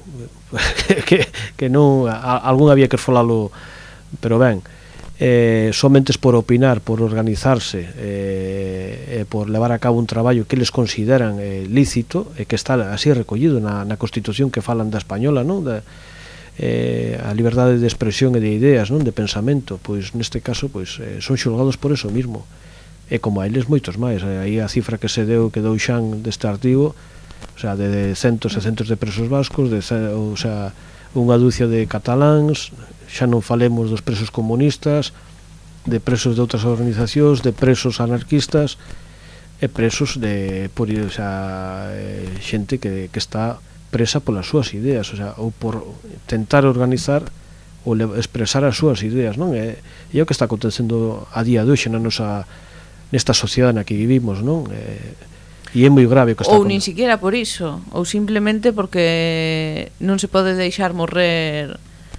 que, que non, a, algún había que esfolalo, pero ben, eh, somente por opinar, por organizarse, eh, eh, por levar a cabo un traballo que eles consideran eh, lícito, e eh, que está así recollido na, na Constitución que falan da española, non? Da, eh, a liberdade de expresión e de ideas, non? De pensamento, pois neste caso pois eh, son xulgados por eso mismo, e como a eles moitos máis. Eh, aí a cifra que se deu, que dou Xan deste artigo, o sea, de, de centos e centos de presos vascos, de, o sea, unha dúcia de cataláns, xa non falemos dos presos comunistas, de presos de outras organizacións, de presos anarquistas e presos de por, o sea, xente que, que está presa polas súas ideas, o sea, ou por tentar organizar ou expresar as súas ideas, non? E, e é o que está acontecendo a día de hoxe na nosa, nesta sociedade na que vivimos, non? E, E é moi grave o que está Ou con... nin siquiera por iso, ou simplemente porque non se pode deixar morrer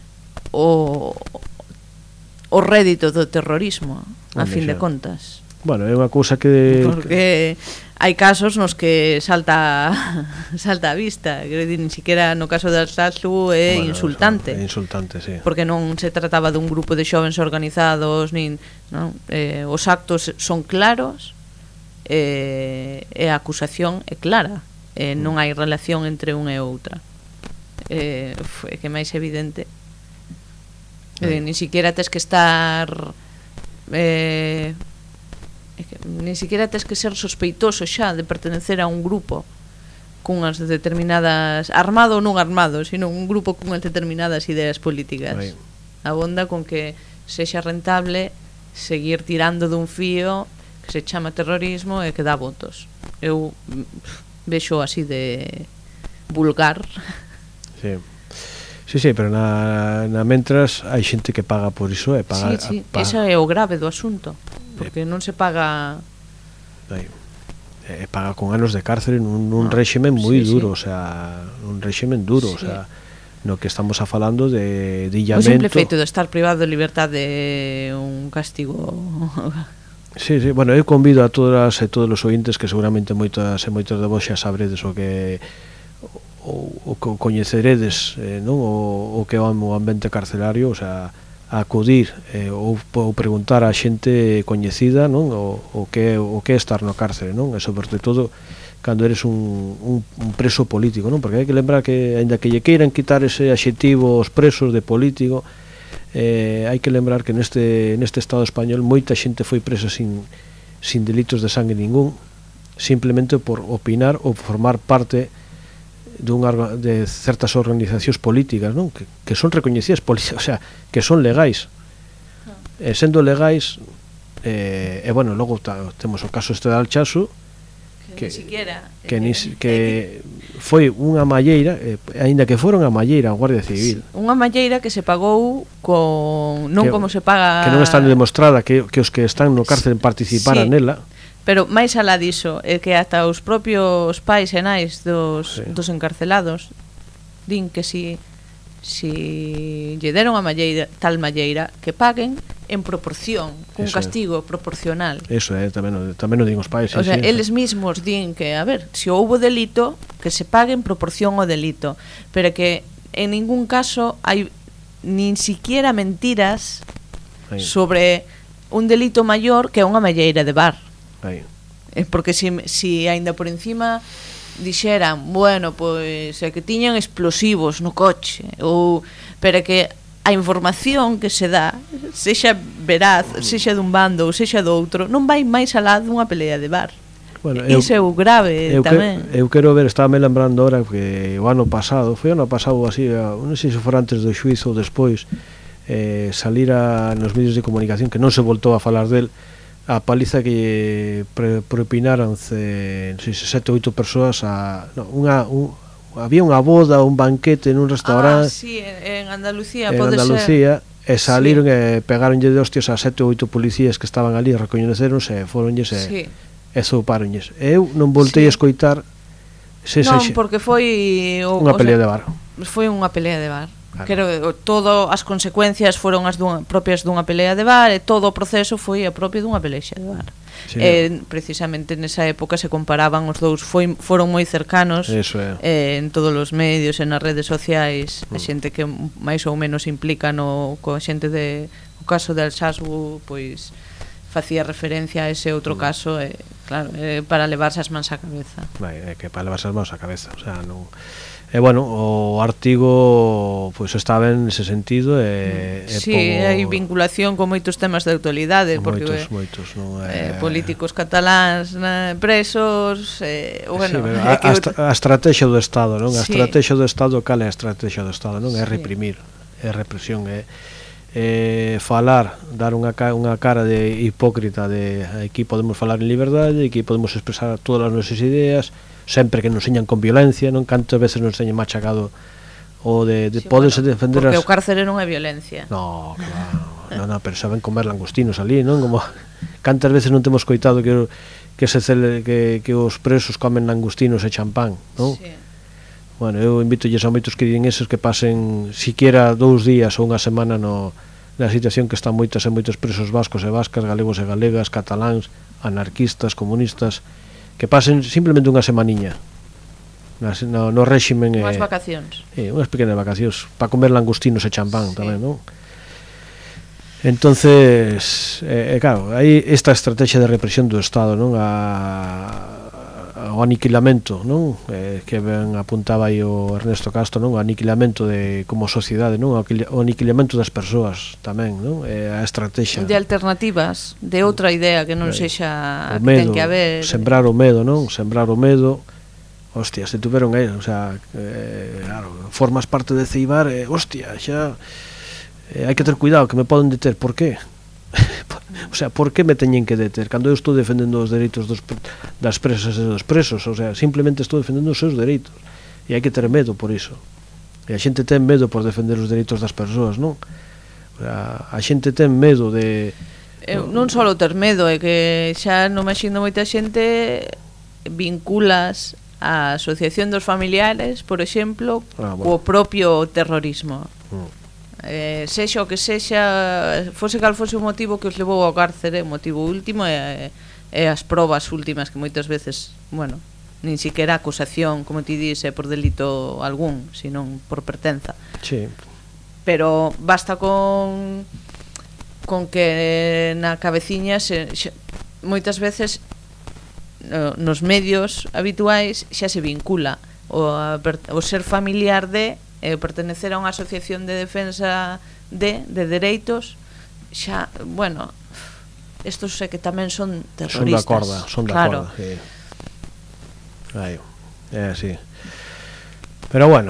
o o rédito do terrorismo, a Onde fin de xa. contas. Bueno, é unha cousa que... Porque hai casos nos que salta salta a vista, quero dicir, nin siquiera no caso de Alsasu é Bueno, insultante. É insultante, sí. Porque non se trataba dun grupo de xovens organizados, nin, non? Eh, os actos son claros, eh, e a acusación é clara, eh, non hai relación entre unha e outra. Eh, é que máis evidente. Eh, nin siquiera tes que estar eh, é que nin siquiera tes que ser sospeitoso xa de pertenecer a un grupo cunhas determinadas, armado ou non armado, sino un grupo cunhas determinadas ideas políticas. Aí. Abonda con que sexa rentable seguir tirando dun fío que se chama terrorismo e que dá votos. Eu mm, vexo así de vulgar. Sí. Sí, sí, pero na, na mentras hai xente que paga por iso e paga, Sí, sí, paga. esa é o grave do asunto, porque non se paga. Aí. E paga con anos de cárcere nun, nun réximen moi sí, duro, sí. o sea, un réximen duro, Sí. o sea, no que estamos a falando de, de O illamento. simple feito de estar privado de liberdade é un castigo. Sí, sí, bueno, eu convido a todas e todos os ointes que seguramente moitas e moitos de vos xa sabredes o que o, o que coñeceredes, eh, non? O, o que é o ambiente carcelario, o sea, a acudir eh, ou, ou preguntar a xente coñecida, non? O, o que o que é estar no cárcere, non? E sobre todo cando eres un, un, un preso político, non? Porque hai que lembrar que aínda que lle queiran quitar ese adxetivo aos presos de político, eh, hai que lembrar que neste neste Estado español moita xente foi presa sin sin delitos de sangue ningún, simplemente por opinar ou formar parte dun, de certas organizacións políticas, non? Que, que son recoñecidas, o sea, que son legais. E sendo legais, eh, e bueno, logo ta, temos o caso este de Alchazu, que, que, siquiera, que, eh, nis, que foi unha malleira, eh, aínda que foron a malleira a Guardia Civil. Sí, unha malleira que se pagou con non que, como se paga, que non está demostrada que, que os que están no cárcel participaran sí. nela. Pero máis alá diso, é que ata os propios pais e nais dos, sí. dos encarcelados din que si si lle deron a malleira, tal malleira, que paguen en proporción, cun Eso castigo é. proporcional. Eso é, tamén, tamén o din os pais. O Sí, sea, sí, eles mismos din que, a ver, se houbo delito, que se pague en proporción ao delito, pero que en ningún caso hai nin siquiera mentiras Aí. sobre un delito maior que unha malleira de bar. Aí. Eh, porque si, si aínda por encima dixeran, bueno, pois é que tiñan explosivos no coche, ou pero que a información que se dá, sexa veraz, sexa dun bando ou sexa do outro, non vai máis alá dunha pelea de bar. Bueno, Iso é o grave eu tamén. Que, eu quero ver, estaba me lembrando ahora que o ano pasado, foi o ano pasado así, non sei se fora antes do xuizo ou despois, eh, salira nos medios de comunicación que non se voltou a falar del, a paliza que pre, propinaron ce, non sei se sete ou oito persoas a, no, unha, un, había unha boda, un banquete nun restaurante Ah, sí, en Andalucía, en pode Andalucía, ser. e saliron sí. e pegaronlle de hostias a sete ou oito policías que estaban ali, recoñeceronse e foronlles e, Sí. e zoupáronlles. Eu non voltei Sí. a escoitar se Non, xa, porque foi o, unha o pelea sea, de bar. Foi unha pelea de bar. Claro. Quero, todo as consecuencias foron as dunha, propias dunha pelea de bar, e todo o proceso foi a propia dunha pelexa de bar. Sí. Eh, precisamente nesa época se comparaban os dous, foi, foron moi cercanos. Eso é. eh, en todos os medios, en as redes sociais, Mm. a xente que máis ou menos implica no co xente de o caso de Alsasu, pois facía referencia a ese outro Mm. caso, e claro, eh, para levarse as mans á cabeza. Vai, é que para levarse as mãos á cabeza, o sea, non. E bueno, o artigo pois pues, está ben nese sentido e, e Sí, pouco, hai vinculación con moitos temas de actualidade, porque moitos, eh, moitos, non eh, é políticos cataláns na, presos, eh, bueno, sí, é a, que a, outra- a estrategia do Estado, non? A Sí. estrategia do Estado, cal é a estrategia do Estado, non? É Sí. reprimir, é represión, é eh, falar, dar unha, ca, unha cara de hipócrita de aquí podemos falar en liberdade, aquí podemos expresar todas as nosas ideas, sempre que nos señan con violencia, non? Cantas veces nos teñen machacado o de, de Sí, poderse bueno, defender porque as... o cárcere non é violencia. No, que va, no, no, pero saben comer langostinos ali, non? Como cantas veces non temos coitado que que se cele, que, que os presos comen langostinos e champán, non? Sí. Bueno, eu invito a moitos que din eses que pasen siquiera dous días ou unha semana no, na situación que están moitas e moitos presos vascos e vascas, galegos e galegas, cataláns, anarquistas, comunistas, que pasen simplemente unha semaniña no, no réximen. Unhas eh, vacacións. Eh, unhas pequenas vacacións para comer langostinos e champán, sí. Tamén, non? Entonces, eh, claro, hai esta estrategia de represión do Estado, non? A o aniquilamento, non? Eh, que ben apuntaba aí o Ernesto Castro, non? O aniquilamento de como sociedade, non? O aniquilamento das persoas tamén, non? Eh, a estrategia de alternativas, de outra idea que non eh, sexa o medo, que ten que haber, sembrar o medo, non? Sembrar o medo. Hostia, se tuveron aí, o sea, eh, claro, formas parte de Ceibar, eh, hostia, xa eh, hai que ter cuidado que me poden deter, por qué? O sea, por que me teñen que deter cando eu estou defendendo os dereitos dos, das presas e dos presos? O sea, simplemente estou defendendo os seus dereitos e hai que ter medo por iso. E a xente ten medo por defender os dereitos das persoas, non? O sea, a xente ten medo de... Eu, non só ter medo, é que xa non imagino moita xente vinculas a asociación dos familiares, por exemplo, ah, bueno. co propio terrorismo. Mm. Eh, sexa o que sexa, fose cal fose o motivo que os levou ao cárcere, o motivo último e, e as probas últimas que moitas veces, bueno, nin siquiera acusación, como ti dis, é por delito algún, senón por pertenza. Sí. Pero basta con con que na cabeciña se, xe, moitas veces no, nos medios habituais xa se vincula o, a, o ser familiar de eh, pertenecer a unha asociación de defensa de, de dereitos, xa, bueno, estos sé que tamén son terroristas. Son da corda, son da claro. corda, sí. Aí, é así. Pero bueno,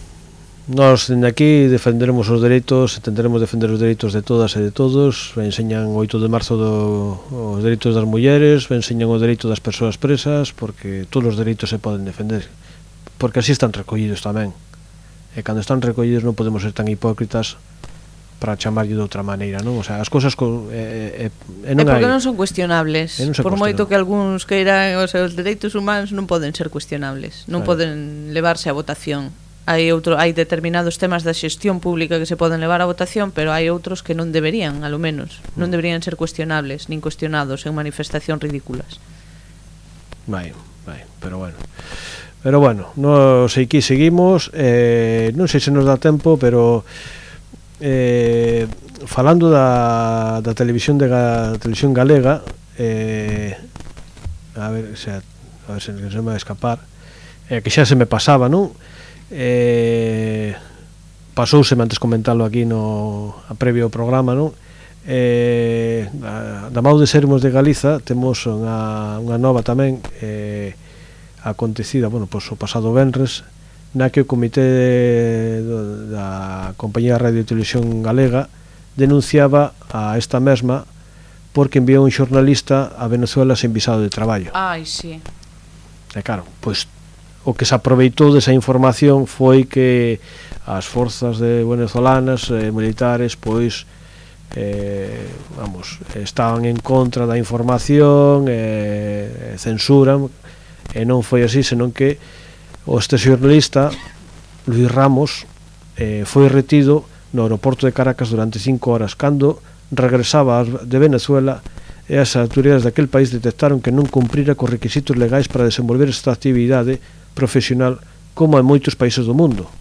nós dende aquí defenderemos os dereitos, tentaremos defender os dereitos de todas e de todos. Enseñan o oito de marzo do, os dereitos das mulleres, enseñan o dereito das persoas presas, porque todos os dereitos se poden defender, porque así están recollidos tamén. E cando están recollidos non podemos ser tan hipócritas para chamarlle de outra maneira, non? O sea, as cousas co, eh, eh, non é porque hai, non son cuestionables, non son por moito cuestionables. que algúns queiran, os seus dereitos humanos non poden ser cuestionables, non Claro. poden levarse a votación. Hai outro, hai determinados temas da xestión pública que se poden levar a votación, pero hai outros que non deberían, alo menos, non deberían ser cuestionables, nin cuestionados en manifestacións ridículas. Vai, vai, pero bueno. Pero bueno, nos aquí seguimos, eh, non sei se nos dá tempo, pero eh, falando da, da televisión de ga, televisión galega, eh, a ver, xa, a ver se, se me vai escapar, eh, que xa se me pasaba, non? Eh, pasouse, antes comentalo aquí no a previo programa, non? Eh, a, da Mau de Sermos de Galiza temos unha, unha nova tamén, eh, acontecida, bueno, pois o pasado venres, na que o comité de, da Compañía de Radio e Televisión Galega denunciaba a esta mesma porque enviou un xornalista a Venezuela sen visado de traballo. Ai, sí. E claro, pois o que se aproveitou desa información foi que as forzas de venezolanas eh, militares pois eh, vamos, estaban en contra da información, eh, censuran. E non foi así, senón que o este xornalista Luis Ramos eh, foi retido no aeroporto de Caracas durante cinco horas cando regresaba de Venezuela e as autoridades daquel país detectaron que non cumprira cos requisitos legais para desenvolver esta actividade profesional como en moitos países do mundo.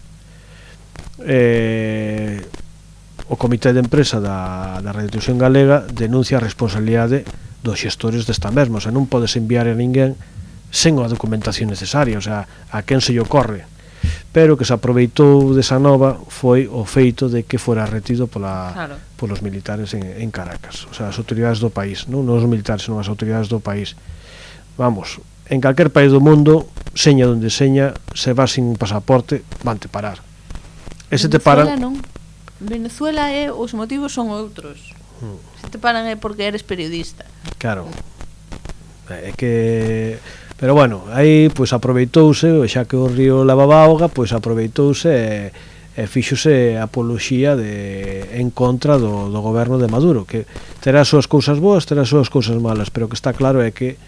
Eh, o comité de empresa da, da Radio Televisión Galega denuncia a responsabilidade dos xestores desta mesma, o sea, non podes enviar a ninguén sen a documentación necesaria, o sea, a quen se lle ocorre. Pero que se aproveitou desa nova foi o feito de que fora retido pola, claro. polos militares en, en Caracas, o sea, as autoridades do país, non, non os militares, senón as autoridades do país. Vamos, en calquer país do mundo, seña donde seña, se vas sin pasaporte, vante parar. E se te paran... Venezuela non. Venezuela é, os motivos son outros. Hmm. Se te paran é porque eres periodista. Claro. É que... Pero bueno, aí pois aproveitouse, xa que o río lavaba auga, pois aproveitouse e, e fíxose apoloxía de, en contra do, do goberno de Maduro, que terá as súas cousas boas, terá as súas cousas malas, pero que está claro é que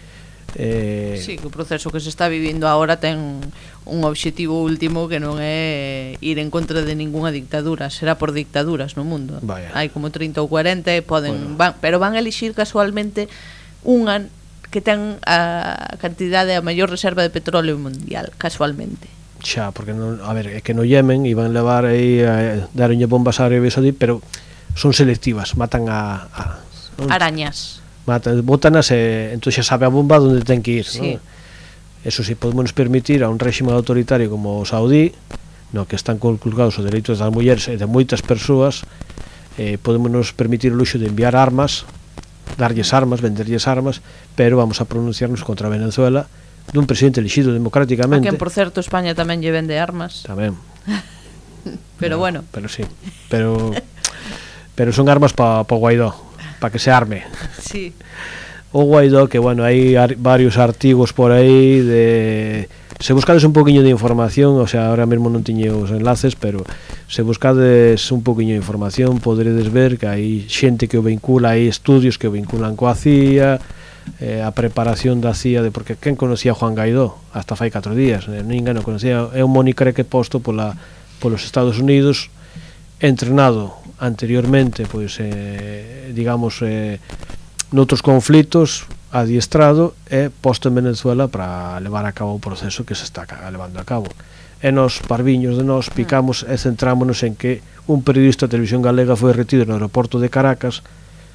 eh... Sí, que o proceso que se está vivindo agora ten un obxectivo último que non é ir en contra de ninguna dictadura, será por dictaduras no mundo. Vaya. Hai como trinta ou cuarenta e poden, Bueno. van, pero van a elixir casualmente unha que ten a cantidade, a maior reserva de petróleo mundial, casualmente. Xa, porque non, a ver, é que no Yemen iban levar aí a darlle bombas a Arabia Saudí, pero son selectivas, matan a, a non? Arañas. Matan, botanas e entón xa sabe a bomba onde ten que ir, Sí. non? Eso si, podemos permitir a un réxime autoritario como o saudí, no que están conculcados os dereitos das mulleres e de moitas persoas, eh, podemos permitir o luxo de enviar armas, darlles armas, venderlles armas, pero vamos a pronunciarnos contra Venezuela dun presidente elixido A democráticamente. quen, por certo, España tamén lle vende armas. Tamén. Pero No, bueno. Pero sí, pero pero son armas para pa Guaidó, para que se arme. Sí. O Guaidó, que bueno, hai ar varios artigos por aí de... Se buscades un poquinho de información, o sea, ahora mesmo non tiñe os enlaces, pero se buscades un poquinho de información poderedes ver que hai xente que o vincula, hai estudios que o vinculan coa C I A, eh, a preparación da C I A, de porque quen conocía a Juan Guaidó hasta fai catro días, eh, ninguén o conocía, é un monicreque posto pola, polos Estados Unidos, entrenado anteriormente, pois, eh, digamos, eh, noutros conflitos, adiestrado e posto en Venezuela para levar a cabo o proceso que se está levando a cabo. E nos parviños de nós picamos e centrámonos en que un periodista de televisión galega foi retido no aeroporto de Caracas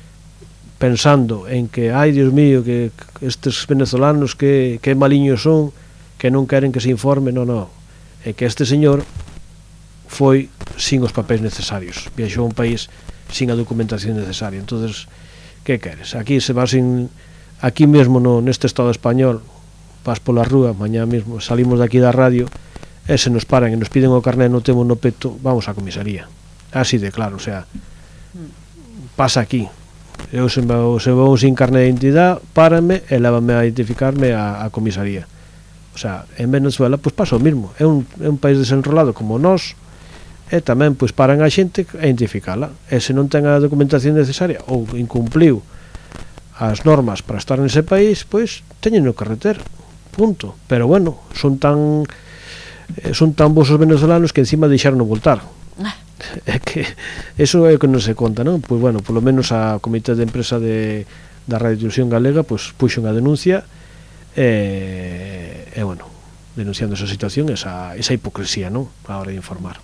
pensando en que, ai, Dios mío, que estes venezolanos que, que maliños son, que non queren que se informe, non, non. E que este señor foi sin os papéis necesarios, viaxou a un país sin a documentación necesaria. Entonces, que queres? Aquí se va sin... Aquí mesmo no, neste estado español vas pola rúa, mañá mesmo salimos daqui da radio e se nos paran e nos piden o carné, non temos no peto, vamos á comisaría. Así de claro, o sea, pasa aquí. Eu se vou, se vou sin carné de identidade, párame e lévame a identificarme á, á comisaría. O sea, en Venezuela pois pasa o mismo, é un, é un país desenrolado como nós, e tamén pois paran a xente a identificala, e se non ten a documentación necesaria ou incumpliu as normas para estar nese país, pois teñen que reter, punto. Pero bueno, son tan eh, son tan bons os venezolanos que encima deixaron voltar. É que eso é o que non se conta, non? Pois bueno, polo menos a Comité de Empresa de da Radio Televisión Galega pois puxo unha denuncia e, e bueno, denunciando esa situación, esa, esa hipocresía, non? A hora de informar.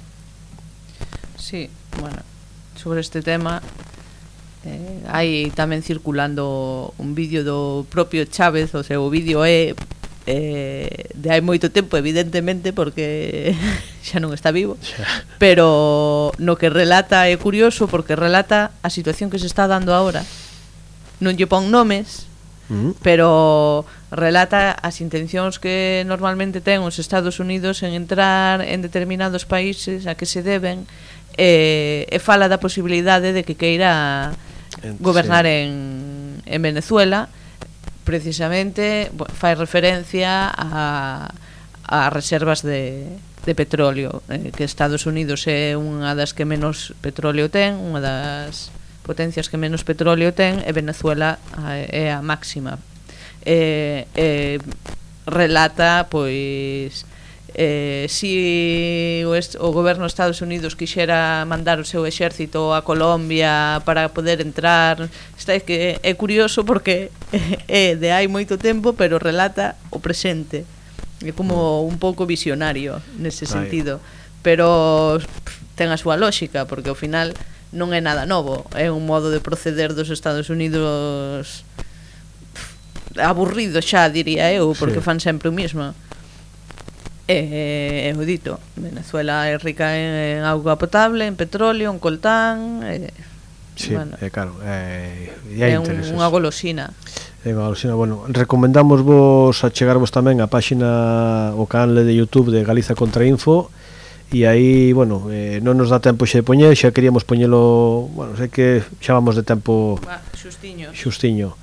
Sí, bueno, sobre este tema eh, hai tamén circulando un vídeo do propio Chávez, o sea, o vídeo é eh, de hai moito tempo, evidentemente, porque xa non está vivo, pero no que relata é curioso porque relata a situación que se está dando agora. Non lle pon nomes, mm. pero relata as intencións que normalmente ten os Estados Unidos en entrar en determinados países a que se deben, e, e fala da posibilidade de que queira gobernar sí. en, en Venezuela. Precisamente fai referencia a, a reservas de, de petróleo, eh, que Estados Unidos é unha das que menos petróleo ten, unha das potencias que menos petróleo ten, e Venezuela é a máxima. E, e relata, pois, eh, si o, est, o goberno de Estados Unidos quixera mandar o seu exército a Colombia para poder entrar, está, é que é curioso porque é de hai moito tempo, pero relata o presente, é como un pouco visionario nese sentido. Ay. Pero pff, ten a súa lógica, porque ao final non é nada novo, é un modo de proceder dos Estados Unidos pff, aburrido xa, diría eu, porque sí. fan sempre o mismo. É, é o dito, Venezuela é rica en auga potable, en petróleo, en coltán, e, sí, bueno, é claro, é, é un, unha golosina. É unha golosina, bueno, recomendamos vos a chegarvos tamén a páxina, o canal de YouTube de Galiza Contra Info, e aí, bueno, eh, non nos dá tempo xa de poñer, xa queríamos poñelo, bueno, sei que xa vamos de tempo Va, xustiño. xustiño,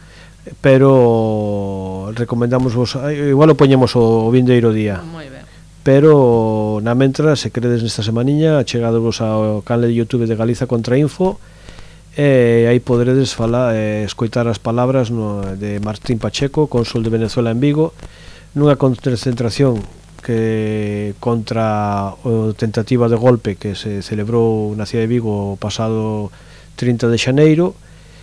pero recomendamos vos, igual o poñemos o vindeiro día. Moi ben. Pero na mentra, se queredes nesta semaniña, chegadovos ao canal de YouTube de Galiza Contra Info, e aí poderedes falar, eh, escoitar as palabras no, de Martín Pacheco, cónsul de Venezuela en Vigo, nunha concentración que contra a tentativa de golpe que se celebrou na cidade de Vigo o pasado trinta de xaneiro,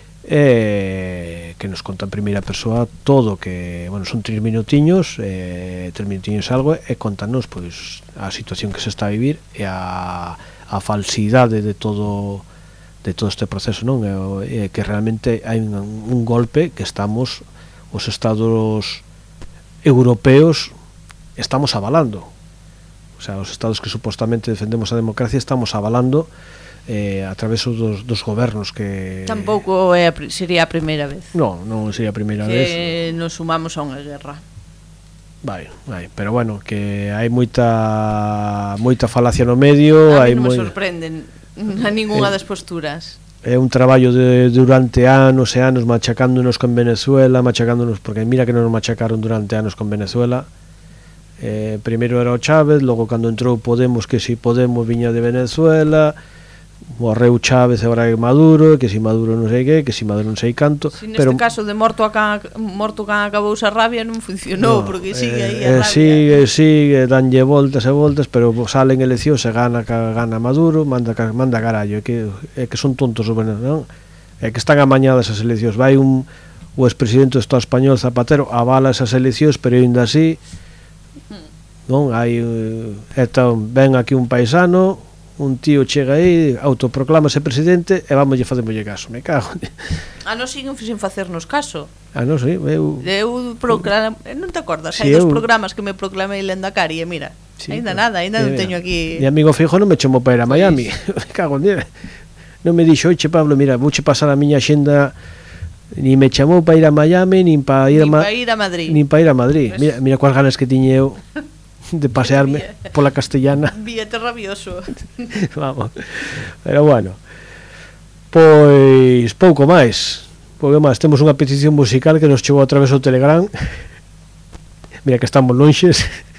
eh, que nos conta en primeira persoa todo, que, bueno, son tres minutiños, eh, tres minutiños algo, e contanos, pois, a situación que se está a vivir e a, a falsidade de todo de todo este proceso, non? E, e que realmente hai un, un golpe que estamos, os estados europeos estamos avalando, o sea, os estados que supostamente defendemos a democracia estamos avalando eh, a través dos, dos gobernos que... Tampouco é a, sería a primeira vez. Non, non sería a primeira que vez. Que nos sumamos a unha guerra. Vai, vai, pero bueno, que hai moita moita falacia no medio. A hai mí non moi... me sorprenden a ninguna eh, das posturas. É un traballo de durante anos e anos machacándonos con Venezuela, machacándonos, porque mira que non nos machacaron durante anos con Venezuela. Eh, primeiro era o Chávez, logo cando entrou Podemos, que si Podemos viña de Venezuela, morreu Chávez e agora é Maduro, que si Maduro non sei que, que si Maduro non sei canto. Si neste pero... caso de morto a can, morto can acabou a rabia non funcionou, no, porque sigue eh, aí a eh, rabia. Sigue, sigue, danlle voltas e voltas, pero salen eleccións e gana, gana Maduro, manda, manda carallo, é que, é que son tontos, non? É que están amañadas as eleccións. Vai un, o expresidente do Estado español, Zapatero, avala esas eleccións, pero ainda así, non? Hai, então, ven aquí un paisano, un tío chega aí, autoproclámase presidente e vamos lle facemoslle caso, me cago. A non siguen sin facernos caso. Ah, non sei, eu... Eu proclam... non te acordas? Si Hai dos eu... programas que me proclamei Lendakari e mira, si, ainda pero... nada, ainda non eh, teño aquí... Mi amigo Fijo non me chamou para ir a Miami, me cago en Dios. Non me dixo, oiche Pablo, mira, vouche pasar a miña xenda, ni me chamou para ir a Miami, nin para ir, nin a, pa ir a Madrid. Nin para ir a Madrid. Mira, mira cuas ganas que tiñe eu de pasearme pola Castellana. Billete rabioso. Vamos. Pero bueno, pois pouco máis. Pouco máis, temos unha petición musical que nos chegou a través do Telegram. Mira que estamos lonxes.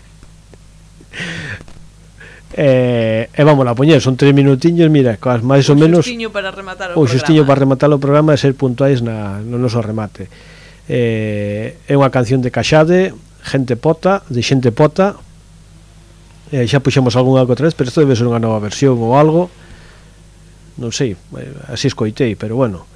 E, e vamos a poñer, son tres minutiños, mira, coas máis ou menos. O xustiño para rematar o, o programa. xustiño para rematar o programa e ser puntuais na, no noso remate. Eh, é unha canción de Caxade, Gente Pota, de Xente Pota. Eh, xa puxemos algunha outra vez, pero isto debe ser unha nova versión ou algo, non sei, así escoitei, pero bueno,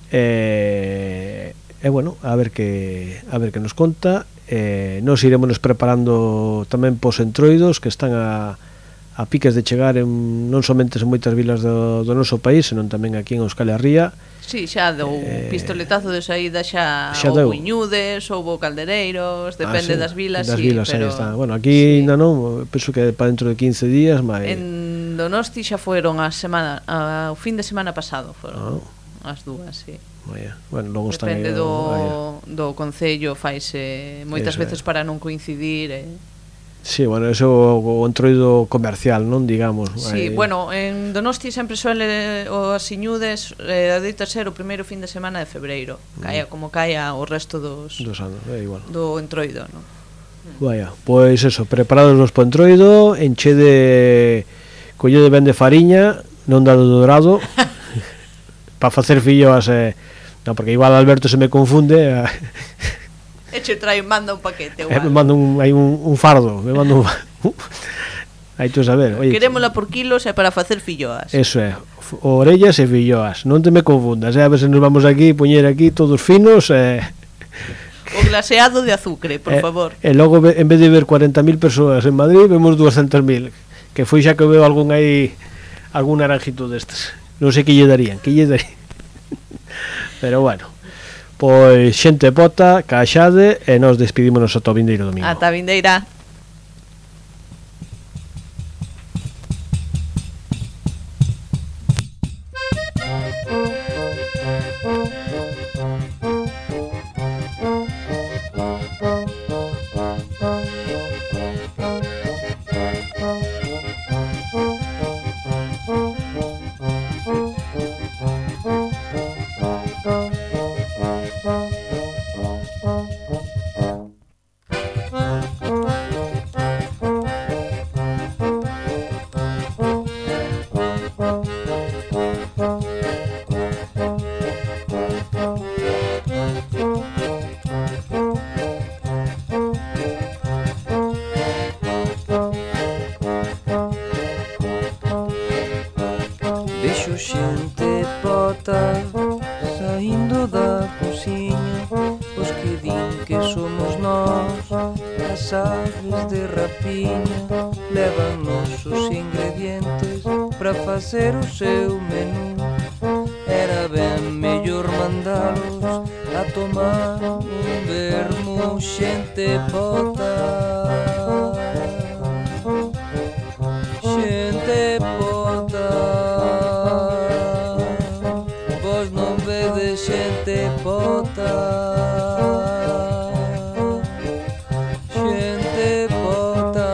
e eh, eh, bueno, a ver que a ver que nos conta. Eh, nos iremos preparando tamén pos entroidos que están a, a piques de chegar en, non somente en moitas vilas do, do noso país, senón tamén aquí en Euskal Herria. Sí, xa dou eh, pistoletazo de saída xa, xa ou Viñudes, ou Caldereiros, depende ah, sí, das vilas, das sí, vilas pero... aí está. Bueno, aquí ainda sí. Non, penso que para dentro de quince días, mas... En Donosti xa foron a semana, a, o fin de semana pasado foron ah. as dúas, sí. Vaya. Bueno, logo están depende aí, do, do concello, faise moitas eso veces é. para non coincidir, eh. Sí, bueno, eso o, o entroido comercial, non, digamos. Sí, aí. Bueno, en Donosti sempre suele o Asiñudes eh, adeita ser o primeiro fin de semana de febreiro, caia mm. como caia o resto dos dos anos, é igual. Do entroido, non? Vaya, pois eso, preparados nos po entroido, enche de collede ben de fariña, non dado dorado, para facer filloas, eh, non, porque igual Alberto se me confunde. E che trae, manda un paquete eh, me manda un, hai un, un fardo, me manda un, hai tú saber, oye, querémola por kilos e para facer filloas. Eso é, orellas e filloas, non te me confundas, eh, a ver se nos vamos aquí, poñer aquí todos finos, eh. O glaseado de azucre, por eh, favor. E logo, en vez de ver cuarenta mil persoas en Madrid, vemos doscientos mil, que foi xa que veo algún aí, algún naranjito destes, non sei que lle darían, que lle darían. Pero bueno, pois Xente Pota, Caxade, e nos despedímonos ata o vindeiro domingo. Ata vindeira. saindo da cociña, os que din que somos nós, as aves de rapiña, levan nosos ingredientes para facer o seu menú. Era ben mellor mandalos a tomar un vermú, xente pota, xente pota. Vos non vedes xente pota, xente pota.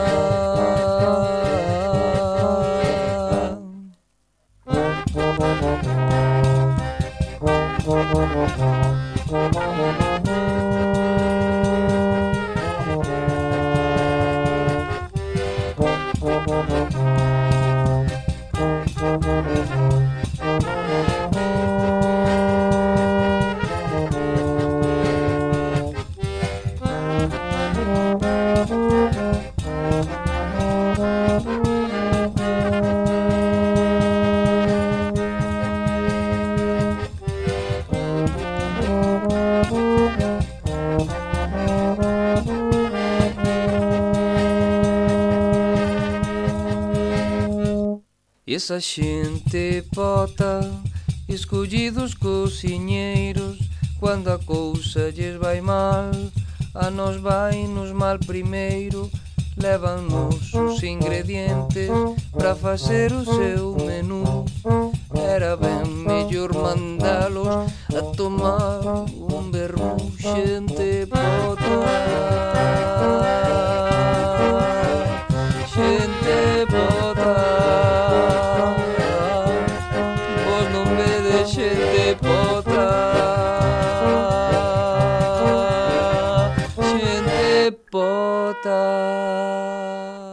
E esa xente pota, escollidos cociñeiros, cando a cousa lles vai mal, a nos vai nos mal primeiro, levan os ingredientes para facer o seu menú. Era ben mellor mandalos a tomar un vermú, xente pota, xente pota. Vos non vedes xente pota, xente pota.